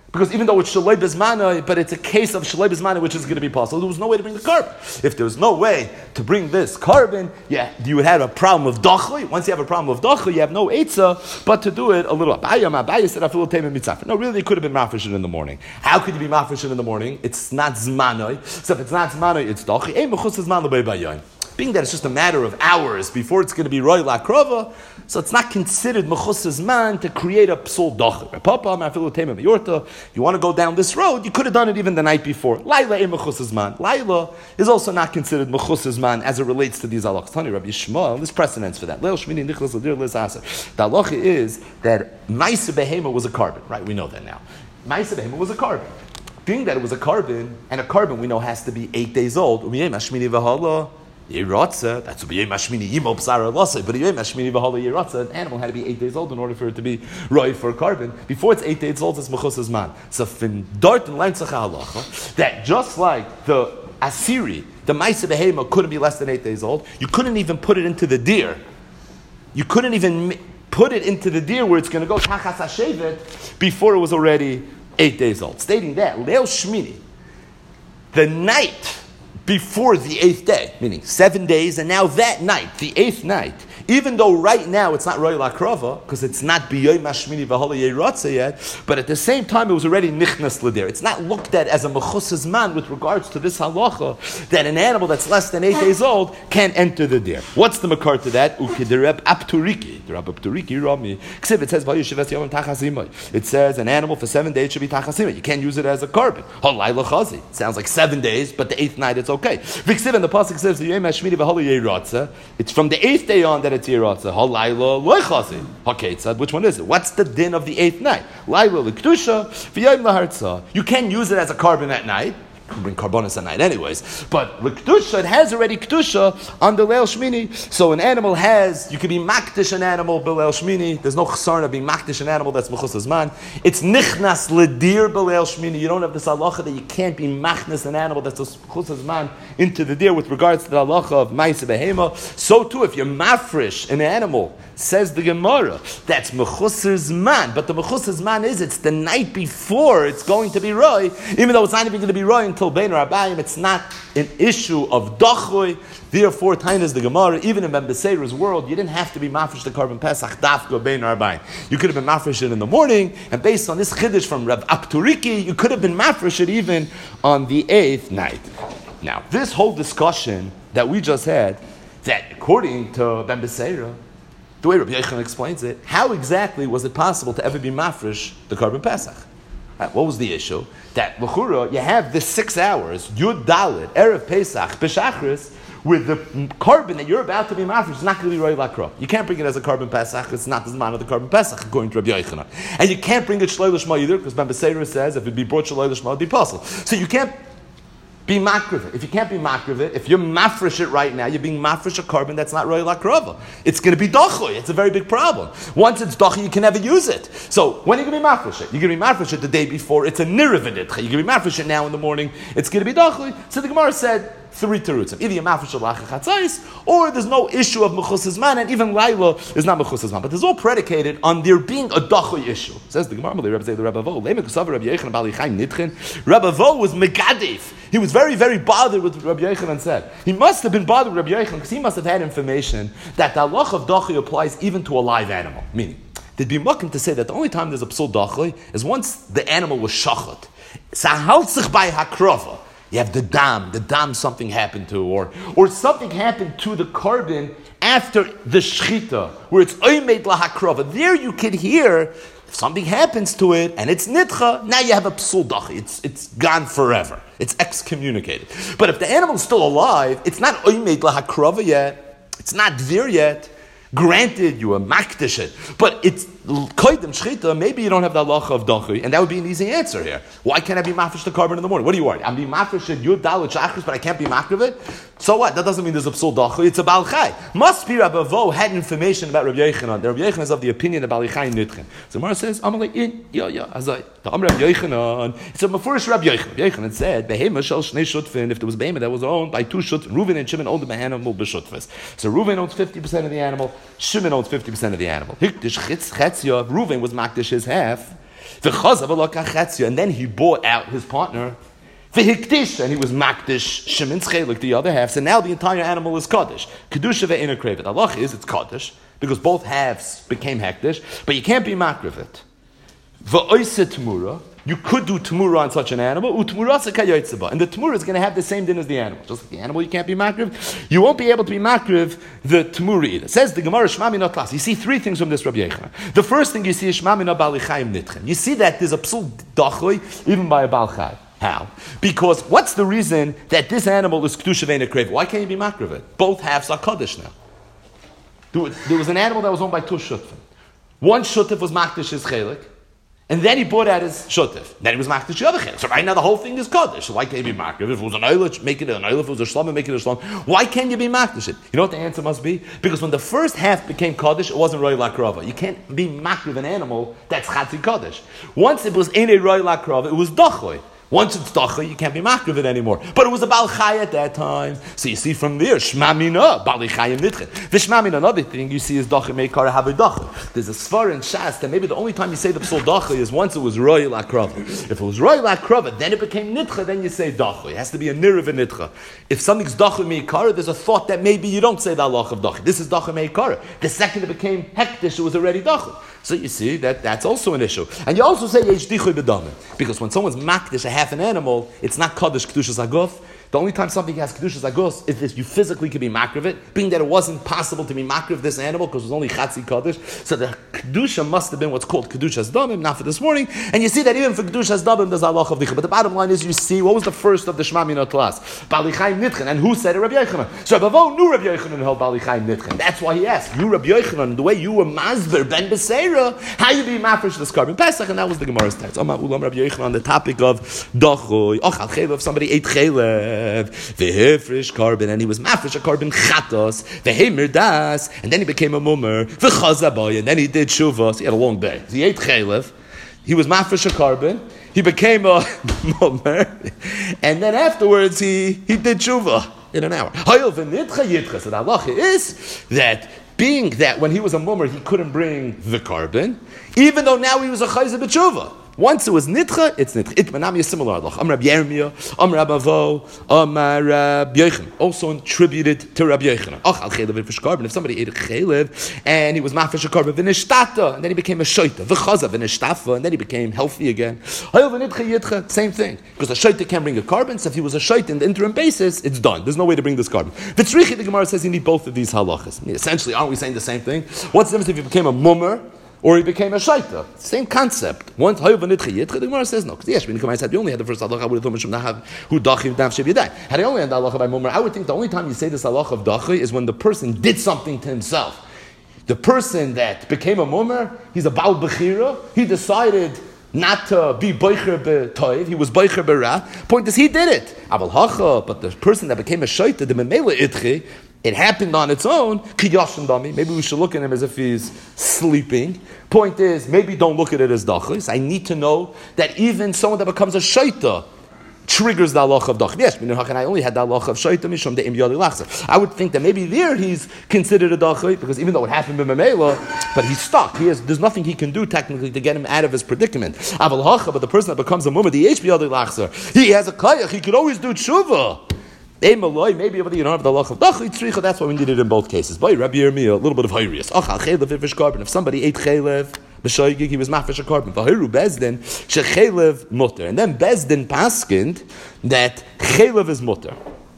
Because even though it's shaloi bezmana, but it's a case of shaloi bezmana which is going to be possible. There was no way to bring the carbon. If there was no way to bring this carbon, yeah, you would have a problem of dachui. Once you have a problem of dachui, you have no eitzah, but to do it a little. Abayah said, "I feel mitzvah." No, really, it could have been mafreshin in the morning. How could you be mafreshin in the morning? It's not zmanoi. So if it's not zmanoi, it's dachui. Ein mechus zman l'beibayon. Being that it's just a matter of hours before it's going to be roy lakrova, so it's not considered mechusas man to create a psul dachui. Papa, mafilu tema beyorta. You want to go down this road? You could have done it even the night before. Laila e mechusas man. Laila is also not considered mechusas man as it relates to these halachas. Tani Rabbi Yishmael, there's precedence for that. Leil shmini nichlas ladir lizaser. The halacha is that ma'aseh behema was a carbon. Right, we know that now. Ma'aseh behema was a carbon. Being that it was a carbon, and a carbon we know has to be eight days old. Yeratza, that's what Yom Hashmini Yimol B'Sara Losei, but Yom Hashmini V'Hala Yeratza, an animal had to be eight days old in order for it to be right for a carbon. Before it's eight days old, it's Mechusas Man. So fin dart and learn halacha that just like the Asiri, the Ma'aseh Behema couldn't be less than eight days old, you couldn't even put it into the deer. You couldn't even put it into the deer where it's going to go Tachas HaShevet before it was already eight days old. Stating that, Leil Shmini, the night before the eighth day, meaning seven days, and now that night, the eighth night, even though right now it's not Roy Lakrova, because it's not B'yoy Mashmini V'Hala Yeratza yet, but at the same time it was already Nichnas L'dir. It's not looked at as a Mechusas Man with regards to this halacha, that an animal that's less than eight days old can enter the dir. What's the makar to that? Ukidireb Apturiki. The Rab Apturiki Rami. Ksiv, it says, it says an animal for seven days should be Tachasima. You can't use it as a carbon. Halayla Chazi. Sounds like seven days, but the eighth night it's okay. Viksiv, and the Pasuk says, it's from the eighth day on that it's Yeratza. Halayla Loichazi. Haketzad. Which one is it? What's the din of the eighth night? Layla L'Kedusha, V'yayim L'Hartzah. You can use it as a carbon at night. You can bring carbonis at night anyways. But L'Kedusha, it has already Kedusha on the Leil Shmini. So an animal has, you can be makdish an animal B'Leil Shmini. There's no chsarna being makdish an animal that's Mechusas Man. It's Nichnas L'dir B'Leil Shmini. You don't have this halacha that you can't be machnas an animal that's Mechusas Man into the deer with regards to the halacha of Ma'aseh Behema. So too, if you're mafresh an animal, says the Gemara, that's Mechusas Man. But the Mechusas Man is, it's the night before it's going to be roy, even though it's not even going to be roy until Bein Rabbayim, it's not an issue of dachui. Therefore, tainas the Gemara, even in Ben Beseira's world, you didn't have to be mafresh the carbon pesach dafka Bein Rabbayim. You could have been mafresh it in the morning, and based on this chiddush from Rav Apturiki, you could have been mafresh it even on the eighth night. Now, this whole discussion that we just had, that according to Ben Beseira, the way Rabbi Yechon explains it, how exactly was it possible to ever be mafresh the carbon pesach? Right, what was the issue? That l'chura, you have this six hours, Yud Dalit, Erev Pesach, B'Shachris, with the carbon that you're about to be mafresh, it's not going to be Roy Lakra. You can't bring it as a carbon Pesach, it's not the Zman of the carbon Pesach, according to Rabbi Yochanan. And you can't bring it Shloi L'Shma either, because Ben Beseira says if it be brought Shloi L'Shma, it would be possible. So you can't be makriv. If you can't be makriv, if you're mafresh it right now, you're being mafresh a carbon that's not roy lakrava. It's going to be dachui. It's a very big problem. Once it's dachui, you can never use it. So when are you going to be mafresh it? You're going to be mafresh it the day before. It's a niravidit. You're going to be mafresh it now in the morning. It's going to be dachui. So the Gemara said three terutzim. Either you're mafresh al chatzais, or there's no issue of mechusas man, and even Laila is not mechusas man. But it's all predicated on there being a dachui issue. Says the Gemara, Rabbi Zeh the Rabbi Vo, Rabbi Vo was megadif. He was very, very bothered with what Rabbi Yochanan said. He must have been bothered with Rabbi Yochanan because he must have had information that the halach of dachui applies even to a live animal. Meaning, there'd be muckim to say that the only time there's a psul dachui is once the animal was shachat. Sahaltzich by hakrova. You have the dam, the dam something happened to, or or something happened to the carbon after the shchita, where it's oimed lahakrova. There you could hear if something happens to it and it's nitcha, now you have a psul dachi. It's it's gone forever. It's excommunicated. But if the animal's still alive, it's not oimed lahakrova yet. It's not there yet. Granted, you are makdish it, but it's koydem shchita. Maybe you don't have the halacha of dachui, and that would be an easy answer here. Why can't I be mafresh the carbon in the morning? What are you worried? I'm being mafresh it yud dalet shachris, but I can't be makdiv it. So what? That doesn't mean there's a psul dachui. It's a bal chai. Must be Rabbi Vo had information about Rabbi Yochanan. Rabbi Yochanan is of the opinion of bal chai nitchen. So Gemara says, "I'm like in yeah yeah." As I the Amr Rabbi Yochanan, it's a mafurish Rabbi Yochanan. Rabbi Yochanan said, "Behema shel shnei shutfin." If there was behema that was owned by two shutfin, Reuven and Shimon owned the animal b'shutfis. So Reuven owns fifty percent of the animal. Shimon owns fifty percent of the animal. Hikdish chitz chetzia. Reuven was makdish his half. And then he bought out his partner. And he was makdish shemin chelik, the other half. So now the entire animal is kaddish. Kedusha ve'ena krevet. Allah is it's kaddish because both halves became hektish, but you can't be makriv it. V'oise tmura. You could do tmura on such an animal. Utmurasa kayotzeba, and the tmura is going to have the same din as the animal. Just like the animal, you can't be makriv. You won't be able to be makriv the tmura either. It says the Gemara Shmamina Tlas. You see three things from this Rabbi Yochanan. The first thing you see is Shmamina Balichayim Nitchen. You see that there's a psul dachui even by a balchai. How? Because what's the reason that this animal is kedusha ve'ena krevet? Why can't you be makriv it? Both halves are kaddish now. There was an animal that was owned by two shutfim. One shutf was makdish his chelik, and then he bought out his shutf. Then he was makdish the other chelik. So right now the whole thing is kaddish. So why can't you be makriv? If it was an oilah, make it an oilah. If it was a shlom, make it a shlom. Why can't you be makdish it? You know what the answer must be? Because when the first half became kaddish, it wasn't roy lakrava. You can't be makriv an animal that's chatzi kaddish. Once it was in a roy lakrava, it was dachui. Once it's dacha, you can't be makriv it anymore. But it was a bal chai at that time. So you see from there, shmamina, bali chayim nitchen. The shmamina, another thing you see is dacha meikara have a dacha. There's a svar in Shas that maybe the only time you say the psul dacha is once it was roy lakrava. If it was roy lakrava, then it became nitcha, then you say dacha. It has to be a nirav and nitcha. If something's dacha meikara, there's a thought that maybe you don't say the halach of dacha. This is dacha meikara. The second it became hektish, it was already dacha. So you see that that's also an issue. And you also say yesh dichui b'damim. Because when someone's makdish a half an animal, it's not kaddish kedushas aguf. The only time something has kedushas aguf is if you physically can be makriv it, being that it wasn't possible to be makriv this animal because it was only chatzi kaddish. So the kedusha must have been what's called kedushas damim, not for this morning. And you see that even for kedushas damim there's halach of dicha. But the bottom line is, you see what was the first of the shmamina class? Bali chayim nitchen. And who said it? Rabbi Yochanan. So Bavo knew Rabbi Yochanan held Bali chayim nitchen. That's why he asked you, Rabbi Yochanan, the way you were mazber ben beseira, how you be mafresh this carbon pesach, and that was the Gemara's text. Amar ulam Rabbi Yochanan on the topic of dachoy. Ochal chelev, somebody ate chelev. V'hefresh carbon, and he was mafresh a carbon chatos. V'hemer das, and then he became a mummer. V'chazaboy, and then he did shuvah. So he had a long day. So he ate chelev. He was mafresh a carbon. He became a mummer, and then afterwards he he did shuvah in an hour. So the halacha is that being that when he was a mummer he couldn't bring the carbon, even though now he was a chayzer b'tshuva. Once it was nitcha, it's nitcha. Itmanam is similar. Amar Rabbi Yirmiyah, Amar Rabbi Avo, Amar Rabbi Yochanan, also attributed to Rabbi Yochanan. Ach al chelev v'fish carbon. If somebody ate a chelev and he was mafresh a carbon v'nishtata, and then he became a shoita v'chaza v'nishtafa, and then he became healthy again. Hayol v'nitcha yitcha, same thing. Because a shoita can't bring a carbon, so if he was a shoita in the interim basis, it's done. There's no way to bring this carbon. V'tzrichi, the Gemara says you need both of these halachas. Essentially, aren't we saying the same thing? What's the difference if he became a mummer or he became a shaita? Same concept. Once the Gemara says no. Because yes, when I said you only had the first halacha, I would have thought who dachim daf shebiyadai. Had I only had the halacha by mummer, I would think the only time you say this halacha of dachi is when the person did something to himself. The person that became a mummer, he's a baal bechira. He decided not to be boicher b'toiv. He was boicher b'ra. Point is, he did it. Aval hacha, but the person that became a shaita, the memela itchi, it happened on its own. Kiyashin dami. Maybe we should look at him as if he's sleeping. Point is, maybe don't look at it as dachis. I need to know that even someone that becomes a shaita triggers the halach of dach. Yes, I only had the halach of shaita mishum de'im yadi lachzer. I would think that maybe there he's considered a dach, because even though it happened b'memela, but he's stuck. He has, there's nothing he can do technically to get him out of his predicament. Aval hacha, but the person that becomes a mumma, the yesh b'yadi lachzer, he has a kayach. He could always do tshuva. Maybe you don't have the halach of dach. That's why we need it in both cases. By Rabbi Yirmiyah, a little bit of hayrius. Achal chelev v'fish carbon. If somebody ate chelev, b'shoygig, he was mafresh a carbon. V'hiru bezdin shechelev mutter, and then bezdin paskind that chelev is mutter.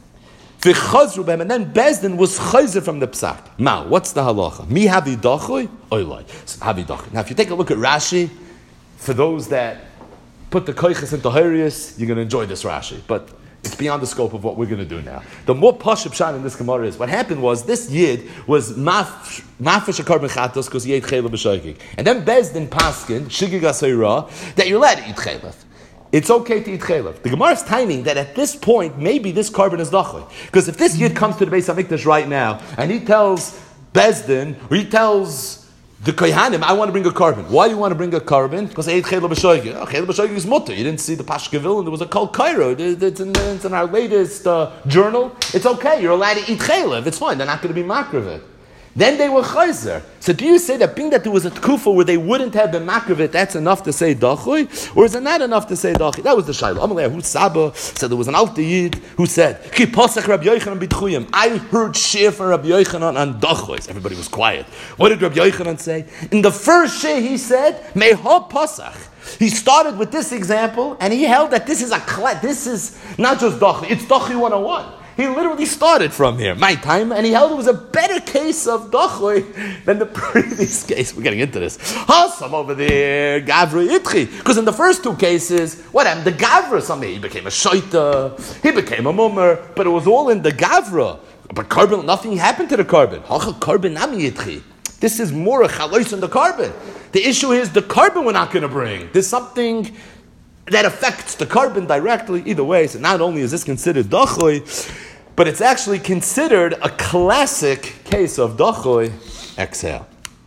V'chazru b'hem, and then bezdin was chayzer from the psak. Now, what's the halacha? Mi havi dachui, oilai havi dachui. Now, if you take a look at Rashi, for those that put the koiches into hayrius, you're going to enjoy this Rashi, but it's beyond the scope of what we're going to do now. The more pashut pshat in this Gemara is, what happened was, this yid was mafresh a carbon chatos because he ate chelev b'shoygig. And then bezdin paskin, shigig asayra, that you're allowed to eat chelev. It's okay to eat chelev. The Gemara is timing that at this point, maybe this carbon is dachui. Because if this yid comes to the Beis HaMikdash right now, and he tells bezdin, or he tells the kohanim, I want to bring a carbon. Why do you want to bring a carbon? Because I ate chelev b'shoygig. Oh, chelev b'shoygig is mutter. You didn't see the Pashkevil, and there was a Kol Kairo. It's in, it's in our latest uh, journal. It's okay. You're allowed to eat chelev. It's fine. They're not going to be makriv it. then they were chayzer. So do you say that being that there was a tkufa where they wouldn't have been makravit, that's enough to say dachui? Or is it not enough to say dachui? That was the shayla. Amalei Hu Saba said there was an Alter Yid who said, Ki posach Rabbi Yochanan b'tchuyim. I heard shir from Rabbi Yochanan on dachui. Everybody was quiet. What did Rabbi Yochanan say? In the first shir he said, Meha posach. He started with this example and he held that this is a this is not just dachui, it's dachui one oh one. He literally started from here, my time, and he held it was a better case of dachui than the previous case. We're getting into this. Hasam over there, Gavra Itchi. Because in the first two cases, what happened? The Gavra, somebody, he became a shaita, he became a mummer, but it was all in the Gavra. But carbon, nothing happened to the carbon. Hacha carbon nami Itchi. This is more a chalois than the carbon. The issue is the carbon we're not going to bring. There's something that affects the carbon directly. Either way, so not only is this considered dachui, but it's actually considered a classic case of dachui exhale.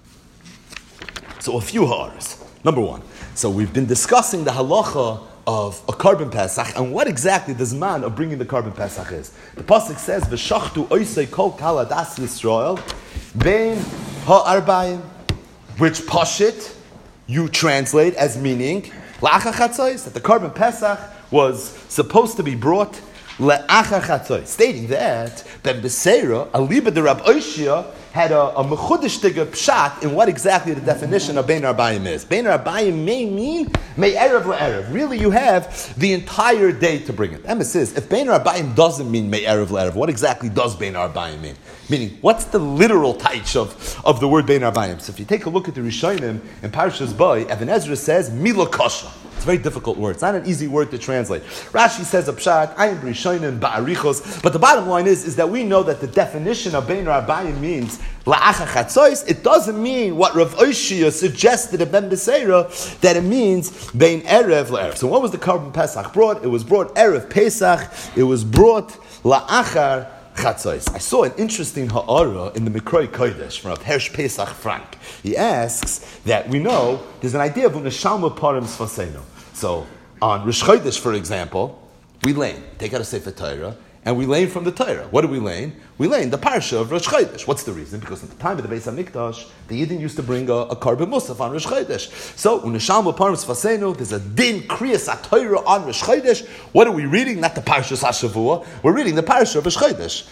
So a few ha'aras. Number one, so we've been discussing the halacha of a carbon pesach and what exactly the zman of bringing the carbon pesach is. The pasuk says, "V'shachtu oisei kol kal adas Yisrael bein ha'arbayim," which pashit you translate as meaning La'achar Chatzos, that the carbon pesach was supposed to be brought La'achar Chatzos, stating that Ben Beseira, Aliba de Rab Oishia, had a, a mechudishtige pshat in what exactly the definition of Bein Arbayim is. Bein Arbayim may mean may erev le'erev. Really, you have the entire day to bring it. Emma says, if Bein Arbayim doesn't mean may erev le'erev, what exactly does Bein Arbayim mean? Meaning, what's the literal taich of, of the word Bein Arbayim? So if you take a look at the Rishonim in Parshas Bo, Even Ezra says, Mila Kasha. It's a very difficult word. It's not an easy word to translate. Rashi says a pshat, Ayin Rishonim ba'arichos. But the bottom line is, is that we know that the definition of Bein Arbayim means La'achar Chatzos. It doesn't mean what Rav Oishia suggested in Ben Beseira, that it means Bein Erev Le'erev. So what was the carbon Pesach brought? It was brought Erev Pesach. It was brought La'achar Chatzos. I saw an interesting ha'ara in the Mikroi Kodesh from Rav Hersh Pesach Frank. He asks that we know there's an idea of Uneshalma Parim Sfaseno. So on Rosh Chodesh, for example, we lane, take out a Sefer Torah, and we lane from the Torah. What do we lane? We lane the parsha of Rosh Chodesh. What's the reason? Because at the time of the Beis HaMikdash, the Yidden used to bring a, a carbon musaf on Rosh Chodesh. So, Uneshalma Parim Sfasenu, there's a din kriyas HaTorah on Rosh Chodesh. What are we reading? Not the parsha HaShavua. We're reading the parsha of Rosh Chodesh.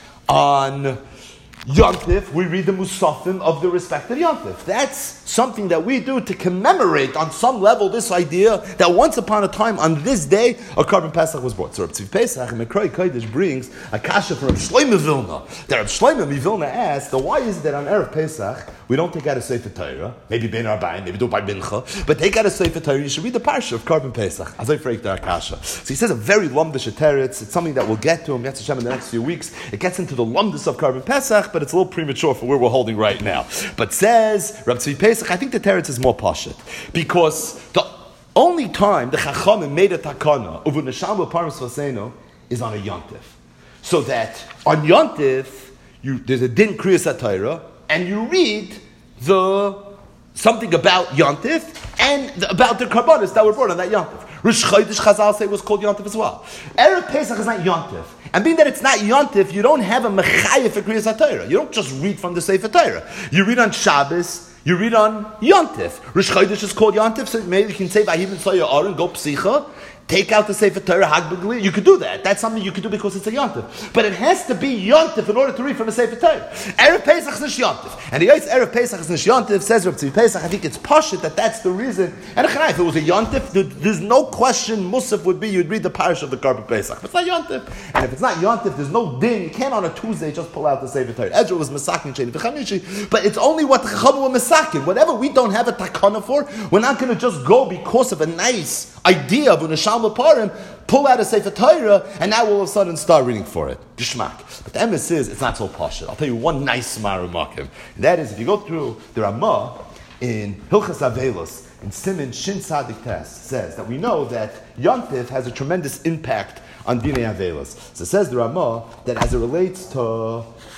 On Yontif, we read the Musafim of the respective Yontif. That's something that we do to commemorate on some level this idea that once upon a time on this day a carbon Pesach was brought. So Reb Tzvi Pesach and Mikroi Kodesh brings a kasha from Reb Shlomo Vilna. That Reb Shlomo Vilna asked, so why is it that on Erev Pesach we don't take out a Sefer Torah, maybe Bein Arbayim, maybe do it by Mincha, but take out a Sefer Torah, you should read the parsha of carbon Pesach. As I freak the kasha. So he says a very lumdish teretz. It's something that we'll get to him Yetz Hashem in the next few weeks. It gets into the lumdus of carbon Pesach, but it's a little premature for where we're holding right now. But says Reb Tzvi Pesach, I think the teretz is more pashut, because the only time the Chachamim made a takana of Uneshalma Parim Sfasenu is on a Yontif. So that on Yontif, you, there's a din kriyas HaTorah, and you read the something about Yontif and the, about the karbanos that were brought on that Yontif. Rosh Chodesh Chazal say was called Yontif as well. Erev Pesach is not Yontif. And being that it's not Yontif, you don't have a mechayef for kriyas HaTorah. You don't just read from the Sefer Torah. You read on Shabbos, you read on Yontif. Rosh Chodesh is called Yontif, so maybe you can say, Vayivin Soya Aron, go Psicha, take out the Sefer Torah, Hag B'Gli. You could do that. That's something you could do because it's a Yontif. But it has to be Yontif in order to read from the Sefer Torah. Erev Pesach is nish Yontif. And the Yotz Erev Pesach is nish Yontif, says Reb Tzvi Pesach, I think it's pashut that that's the reason. And if it was a Yontif, there's no question Musaf would be, you'd read the parish of the carbon Pesach. But it's not Yontif. And if it's not Yontif, there's no din. You can't on a Tuesday just pull out the Sefer Torah. Ezra was Mesakin Sheni V'chamishi. But it's only what the Chachamim were Mesakin. Whatever we don't have a takana for, we're not going to just go because of a nice idea of Uneshalma Parim, pull out a Sefer Torah, and now all of a sudden start reading for it. Gishmak. But the emes is, it's not so pashut. I'll tell you one nice Marumakim. That is, if you go through the Ramah in Hilchas Avelos, in Siman Shin Tzadik Tes, says that we know that Yontif has a tremendous impact on Dinei Avelos. So it says the Ramah that as it relates to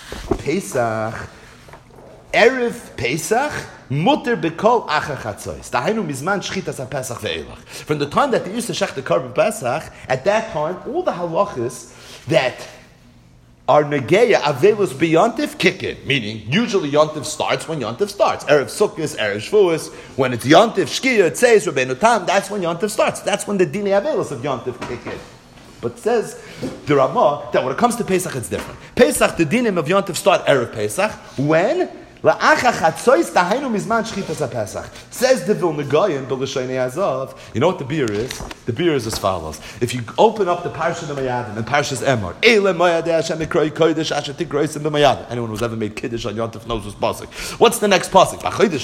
Pesach, Erev Pesach, Mutter bekol achar chatzos. Dahainu mizman shchitas haPesach ve'elach. From the time that they used to shech the carbon Pesach, at that time, all the halachas that are negeya avelus b'yontif kick in, meaning usually yontif starts when yontif starts. Erev Sukkos, Erev Shavuos, when it's yontif shkia, it says Rabbeinu Tam, that's when yontif starts. That's when the dini avelus of yontif kick in. But it says the Ramah that when it comes to Pesach, it's different. Pesach, the dinim of yontif start Erev Pesach when. Says the Vilna Gaon, you know what the beer is? The beer is as follows. If you open up the Parsha of Mayadim and Parshas Emor, anyone who's ever made Kiddush on Yontif knows this pasuk. What's the next pasuk?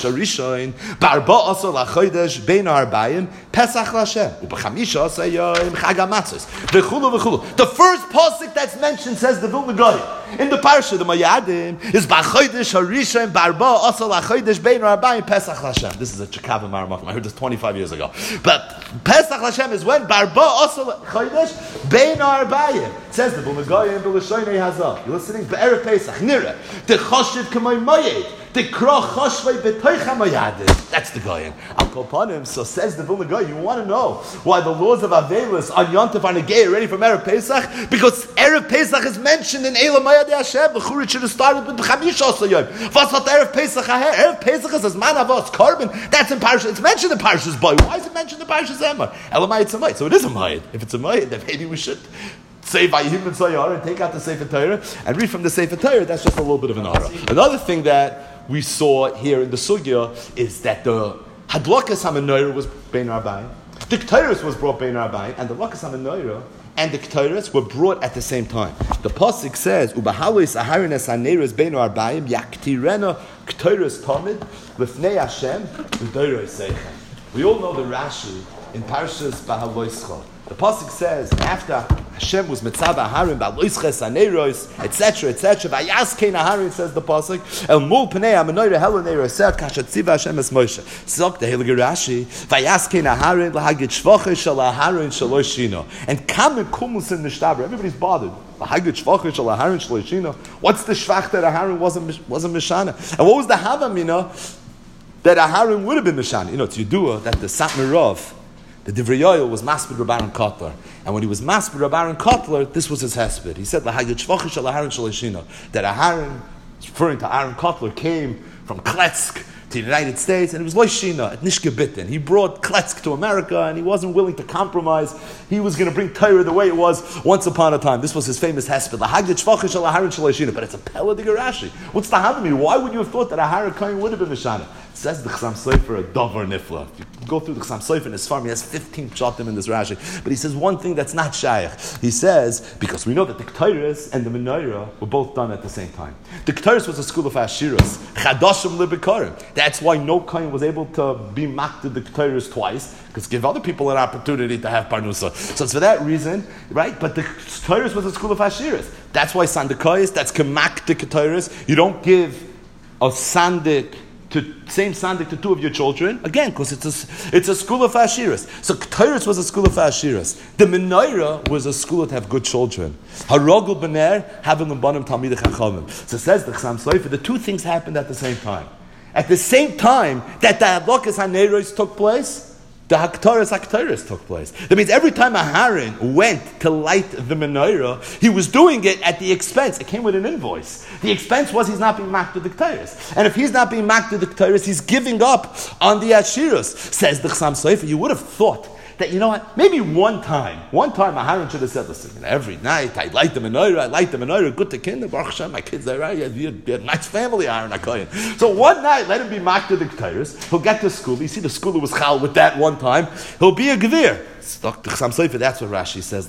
The first pasuk that's mentioned, says the Vilna Gaon, in the Parsha of Mayadim, is B'chodesh Harishon Barba Asal Achodesh Bein Arbaim Pesach Lashem. This is a Chakava Maramachim. I heard this twenty-five years ago. But Pesach Lashem is when Barba Asal Achodesh Bein Arbaim. It says the Vilna Gaon B'Lashoinei Hazal. You're listening? Be'erev Pesach Nira. The Choshev K'may Mayed. The Kroch Choshvei B'Toicha Mayadim. That's the Gaon. Al Kol Panim. So says the Vilna Gaon. You want to know why the laws of Avelus on Yontif are negay ready from Erev Pesach? Because Erev Pesach is mentioned in Eila Mayad Hashem. The Churit should have started with the Chamish Asa Yom. Was hat Erev Pesach aher? Erev Pesach is as man avos carbon. That's in Parshas. It's mentioned in Parshas Boy. Why is it mentioned in Parshas Emor? Elamai it's a mayit. So it is a mayit. If it's a mayit, then maybe we should say Vayihim and Sayar and take out the Sefer Torah and read from the Sefer Torah. That's just a little bit of an aura. Another thing that we saw here in the Sugya is that the Hadlakas HaMenorah was Bein Arbaim, the Ketores was brought Bein Arbaim, and the Lakas HaMenorah and the Ketores were brought at the same time. The pasuk says, "Ubahalos aharines haneros Bein Arbaim yaktirena Ketores tamid lifnei Hashem v'doros seichem." We all know the Rashi in Parshas Bahaloischa. The pasuk says after Hashem was mitzvah harim ba'loisches aneros, et cetera, et cetera. Vayaskein harim, says the pasuk. El mul pnei amenoyre helaneros ser kashat tziva Hashem es Moshe. Zok the Heilige Rashi. Vayaskein harim lahagit shvache shel harim shelo shino. And kamen kumus in the shtabra. Everybody's bothered. Lahagit shvache shel harim shelo shino. What's the shvach that a harim wasn't wasn't mishana? And what was the havamina that a harim would have been mishana? You know, it's Yedua that the Satmarov, the Divrei Yoel, was maspid Rabbanan Kotler. And when he was maspid Rabbanan Kotler, this was his hesped. He said, Lahagit shvache shel harim shelo shino. That a harim, referring to Aaron Kotler, came from Kletsk to the United States, and it was Loishina at Nishke Bitten. He brought Kletsk to America, and he wasn't willing to compromise. He was going to bring Torah the way it was once upon a time. This was his famous hesped. Lahagit shvache shel harim shelo shino. But it's a Pella de Garashi. What's the havamina? Why would you have thought that a harim Kohen would have been Mishana? Says the Chassam Sofer a davar nifla. If you go through the Chassam Sofer in his farm, he has fifteen pshatim in this Rashi. But he says one thing that's not shaykh. He says, because we know that the Ketores and the Menorah were both done at the same time. The Ketores was a school of Ashiras. Chadashim libikarim. That's why no Kohen was able to be makted the Ketores twice, because give other people an opportunity to have parnusa. So it's for that reason, right? But the Ketores was a school of Ashiras. That's why Sandikoyis, that's kemak the Ketores. You don't give a sandik to same sandik to two of your children, again, because it's a, it's a school of Ashiras. So Ketores was a school of Ashiras. The Menorah was a school to have good children. Harogel Bener, having them banim Talmidei Chachamim. So says the Chassam Sofer, the two things happened at the same time. At the same time that the Hadlakas HaNeros took place, the Haktaras Haktaras took place. That means every time a Haran went to light the menorah, he was doing it at the expense. It came with an invoice. The expense was he's not being maked to the Ktaras. And if he's not being maked to the Ktaras, he's giving up on the Ashiras. Says the Chassam Sofer, you would have thought that, you know what, maybe one time, one time a Haran should have said, listen, every night I light the menorah, I light the menorah, good to kinder, Baruch Hashem, my kids are right, you have, you have a nice family, Aaron HaKohen. So one night, let him be maked to the Ktaras, he'll get to school, you see the school who was chal with that one time, he'll be a gevir. That's what Rashi says.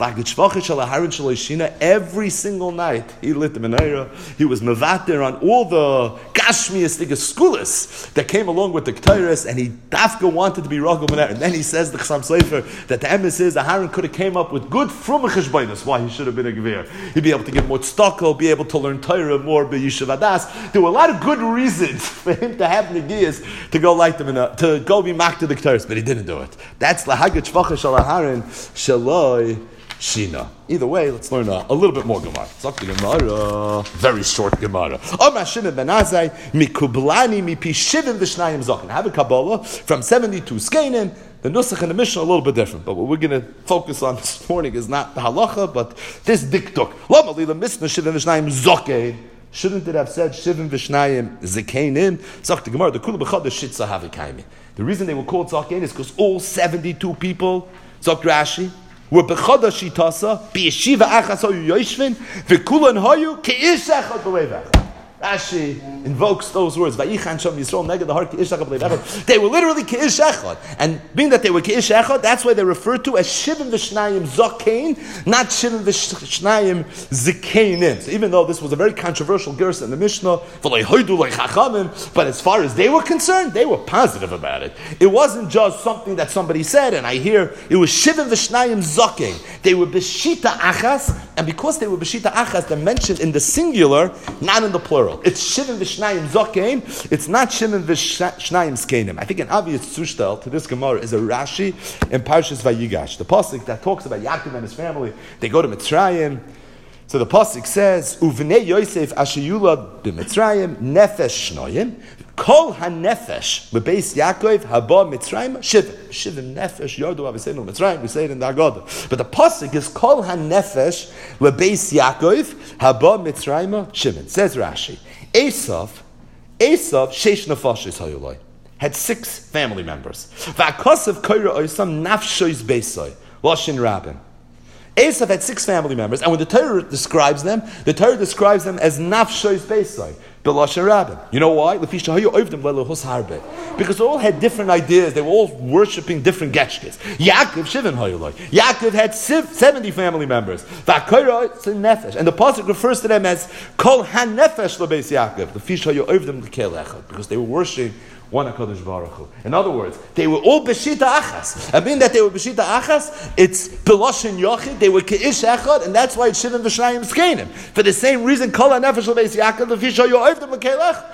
Every single night he lit the menorah. He was mevater on all the gashmiistic skulas that came along with the Ktaras, and he dafka wanted to be ragul menorah. And then he says the Chassam Sofer that the emes is the Haran could have came up with good from a cheshbonus why he should have been a gevir. He'd be able to give more tzedakah, be able to learn Torah more b'yishuv adas. There were a lot of good reasons for him to have negiyas to go light the menorah, to go be mak to the Ktaras, but he didn't do it. That's lahagit shvacha shal Haran shaloi shina. Either way, let's learn a, a little bit more Gemara. It's up to Gemara. Very short Gemara. Omar Shimon ben Azai mikublani mipi shivim v'shnayim zokin. I have a Kabbalah from seventy-two skenim. The Nusach and the Mishnah are a little bit different, but what we're going to focus on this morning is not the halacha, but this diktuk. Lama lila misna shivim v'shnayim zokein. Shouldn't it have said shivim v'shnayim zekeinim? Zok the Gemara, the kula b'chad shitza havikaimi. The reason they were called zokein is because all seventy-two people, Zok Rashi, were b'chad shitasa, b'yeshiva achas hoyu yoshvin, v'kulan hoyu ke'ish echad b'levach. Rashi invokes those words. Vayichan Sham Yisrael neged the heart Keish Echad. They were literally Keish Echad, and being that they were Keish Echad, that's why they're referred to as Shivim V'Shnayim Zokein, not Shivim V'Shnayim Zekeinim. So even though this was a very controversial verse in the Mishnah, but as far as they were concerned, they were positive about it. It wasn't just something that somebody said, and I hear it was Shivim V'Shnayim Zokein. They were B'Shita Achas, and because they were B'Shita Achas, they're mentioned in the singular, not in the plural. It's Shivim V'Shnayim Zokein. It's not Shivim V'Shnayim Skeinim. I think an obvious zushtel to this Gemara is a Rashi in Parshas Vayigash. The pasuk that talks about Yaakov and his family. They go to Mitzrayim. So the pasuk says, "Uvnei Yosef Ashiyula b'Mitzrayim nefesh shnoyim kol hanefesh lebeis Yaakov haba Mitzrayim shivim shivim nefesh yardu avesenu Mitzrayim." We say it in the Haggadah, but the pasuk is kol hanefesh lebeis Yaakov haba Mitzrayim shivim. Says Rashi, Esav Esav sheish nefashis hayulai had six family members. Va'akasav koira oisam nafshois beisai loshin rabin. Esav had six family members, and when the Torah describes them, the Torah describes them as nafshois beisai, b'loshen rabin. You know why? Because they all had different ideas. They were all worshipping different getchkes. Yaakov shivin hayulai. Yaakov had seventy family members. V'akoira nefesh, and the pasuk refers to them as kol hanefesh lebeis Yaakov. L'fish hayu ovdim l'kel echad, because they were worshiping one HaKadosh Baruch Hu. In other words, they were all b'shita achas. I mean that they were b'shita achas, it's b'loshen yochid, they were ke'ish echad, and that's why it's shivim v'shnayim skeinim. For the same reason, kol ha'nefesh l'beis Yaakov, l'fish ha'yu oivdim l'kelech.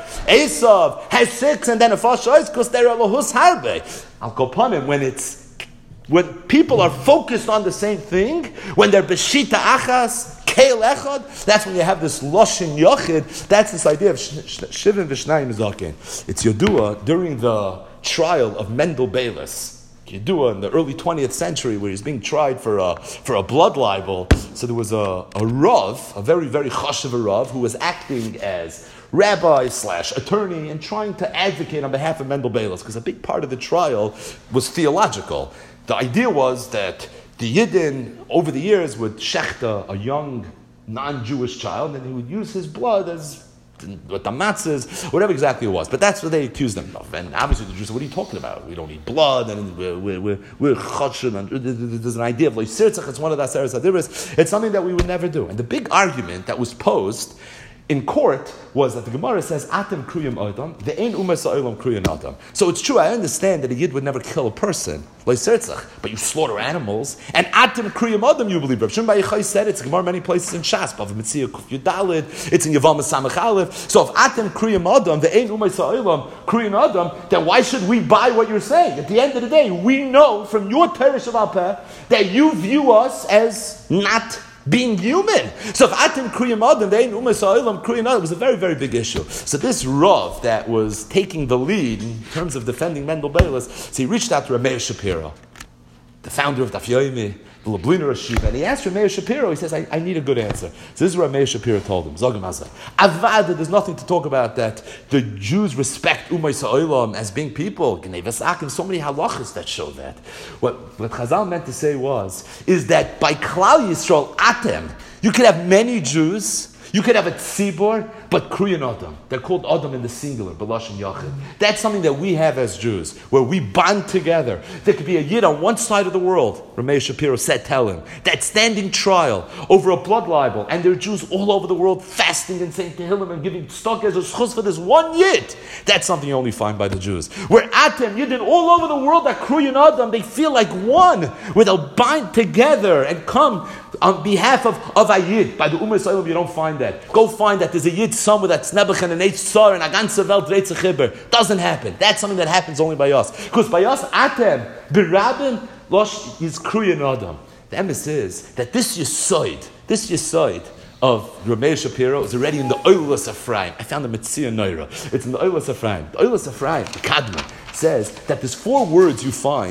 Esav has six and then a fashois, because they're alohus harbe. I'll go upon him when it's when people are focused on the same thing, when they're b'shita achas, keil echad, that's when you have this loshin yochid. That's this idea of shivim v'shnayim zokein. It's Yodua during the trial of Mendel Bayless. Yodua in the early twentieth century, where he's being tried for a for a blood libel. So there was a, a rav, a very very chashuv rav, who was acting as rabbi slash attorney and trying to advocate on behalf of Mendel Bayless, because a big part of the trial was theological. The idea was that the Yidden, over the years, would shechta a young, non-Jewish child, and he would use his blood as with the matzahs, whatever exactly it was. But that's what they accused them of. And obviously the Jews said, what are you talking about? We don't eat blood, and we're, we're, we're, we're choshen, and there's an idea of loisirtzach, it's one of the aseres hadiris. It's something that we would never do. And the big argument that was posed in court was that the Gemara says, Atem kriyam adam, the ein umas ha'olam kriyam adam. So it's true, I understand that a Yid would never kill a person, but you slaughter animals, and Atem kriyam adam, you believe. Rav Shimon Bar Yochai said it. It's Gemara many places in Shas, Bava Metzia Kuf Yudalid, it's in Yavam Samach Aleph. So if Atem kriyam adam, the ein umas ha'olam kriyam adam, then why should we buy what you're saying? At the end of the day, we know from your Teresh of Alpeh that you view us as not being human. So if Atim Kriyam Adam, they ain't Umas Ha'olam Kriyam Adam, it was a very, very big issue. So this Rav that was taking the lead in terms of defending Mendel Bayless, so he reached out to Rav Meir Shapiro, the founder of Daf Yomi, the Lubliner Rashiva, and he asked Rav Meir Shapiro, he says, I, I need a good answer. So this is what Rav Meir Shapiro told him, Zogam Hazai. Avad, there's nothing to talk about that the Jews respect Umay Ha'olam as being people. Gnei V'sakim, so many halachas that show that. What, what Chazal meant to say was, is that by Klal Yisrael, Atem, you could have many Jews, you could have a tzibor, but Kriyan Adam. They're called Adam in the singular, B'lashon Yachid. That's something that we have as Jews, where we bond together. There could be a Yid on one side of the world, Rav Meir Shapiro said, tell him, that's standing trial over a blood libel, and there are Jews all over the world fasting and saying Tehillim and giving stock as a schus for this one Yid. That's something you only find by the Jews. Where Atem, Yidden all over the world, that Kriyan Adam, they feel like one, where they'll bind together and come on behalf of, of a Yid. By the Ummah Yisrael, you don't find that. Go find that there's a Yid somewhere that's Nebuchadnezzar and Eitz Tsar and a ganze Welt dreht sich chibber. Doesn't happen. That's something that happens only by us. Because by us, Atem, Birabin, Losh is Kriyan Adam. The emes is that this Yisoid, this Yisoid of Rav Meir Shapiro is already in the Oilas Ephraim. I found the Metzia Noira. It's in the Oilas Ephraim. The Oilas Ephraim, the Kadma, says that there's four words you find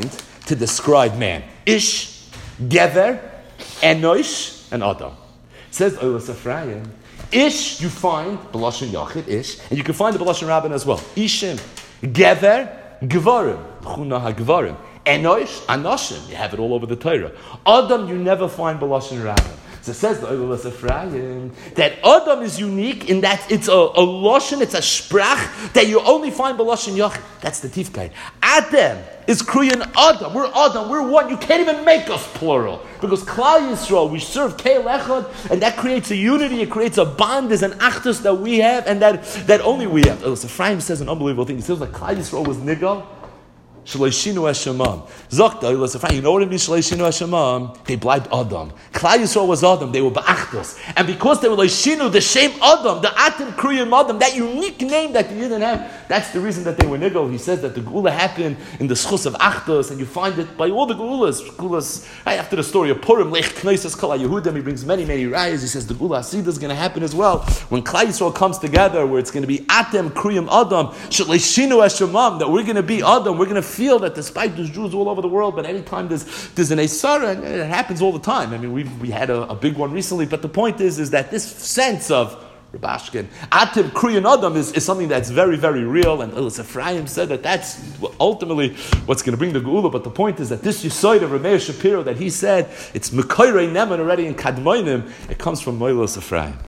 to describe man. Ish, Gever, Enosh, and Adam. It says Olas Ephraim. Ish, you find B'lashon Yachid, Ish, and you can find the B'lashon Rabban as well. Ishim, Gever, Gvarim, Chuna HaGvarim. Enosh, Anoshim, you have it all over the Torah. Adam, you never find B'lashon Rabban. So it says the Olas Ephraim that Adam is unique in that it's a, a lashon, it's a sprach that you only find b'lashon yachid. That's the tifkai. Adam is Kriyan Adam. We're Adam. We're one. You can't even make us plural because Klal Yisrael we serve Keil Echad, and that creates a unity. It creates a bond. There's an achdus that we have, and that that only we have. Olas Ephraim says an unbelievable thing. He says like Klal Yisrael was nigal. Shleishinu Hashemam. Zokta, Olas Ephraim. You know what it means, Shleishinu Hashemam? They blibed Adam. Klal Yisrael was Adam. They were Ba'achdos. And because they were Leishinu, the same Adam, the Atim Kriyim Adam, that unique name that you didn't have, that's the reason that they were nigel. He says that the Geula happened in the Schus of Achdos, and you find it by all the Geulas. Geulas, right after the story of Purim, Lech Knesses Kol HaYehudim, he brings many, many rayas. He says the Geula Hasidah is going to happen as well. When Klal Yisrael comes together, where it's going to be Atim Kriyim Adam, Shleishinu Hashemam, that we're going to be Adam, we're going to feel that despite there's Jews all over the world, but anytime there's there's an Esara, and it happens all the time. I mean, we we had a, a big one recently, but the point is is that this sense of Rabashkin, Atim Kriyan Adam is, is something that's very, very real, and Olas Ephraim said that that's ultimately what's going to bring the Geula, but the point is that this Yisoid of Rameir Shapiro that he said, it's Mekoirei Neman already in Kadmoinim, it comes from Olas Ephraim.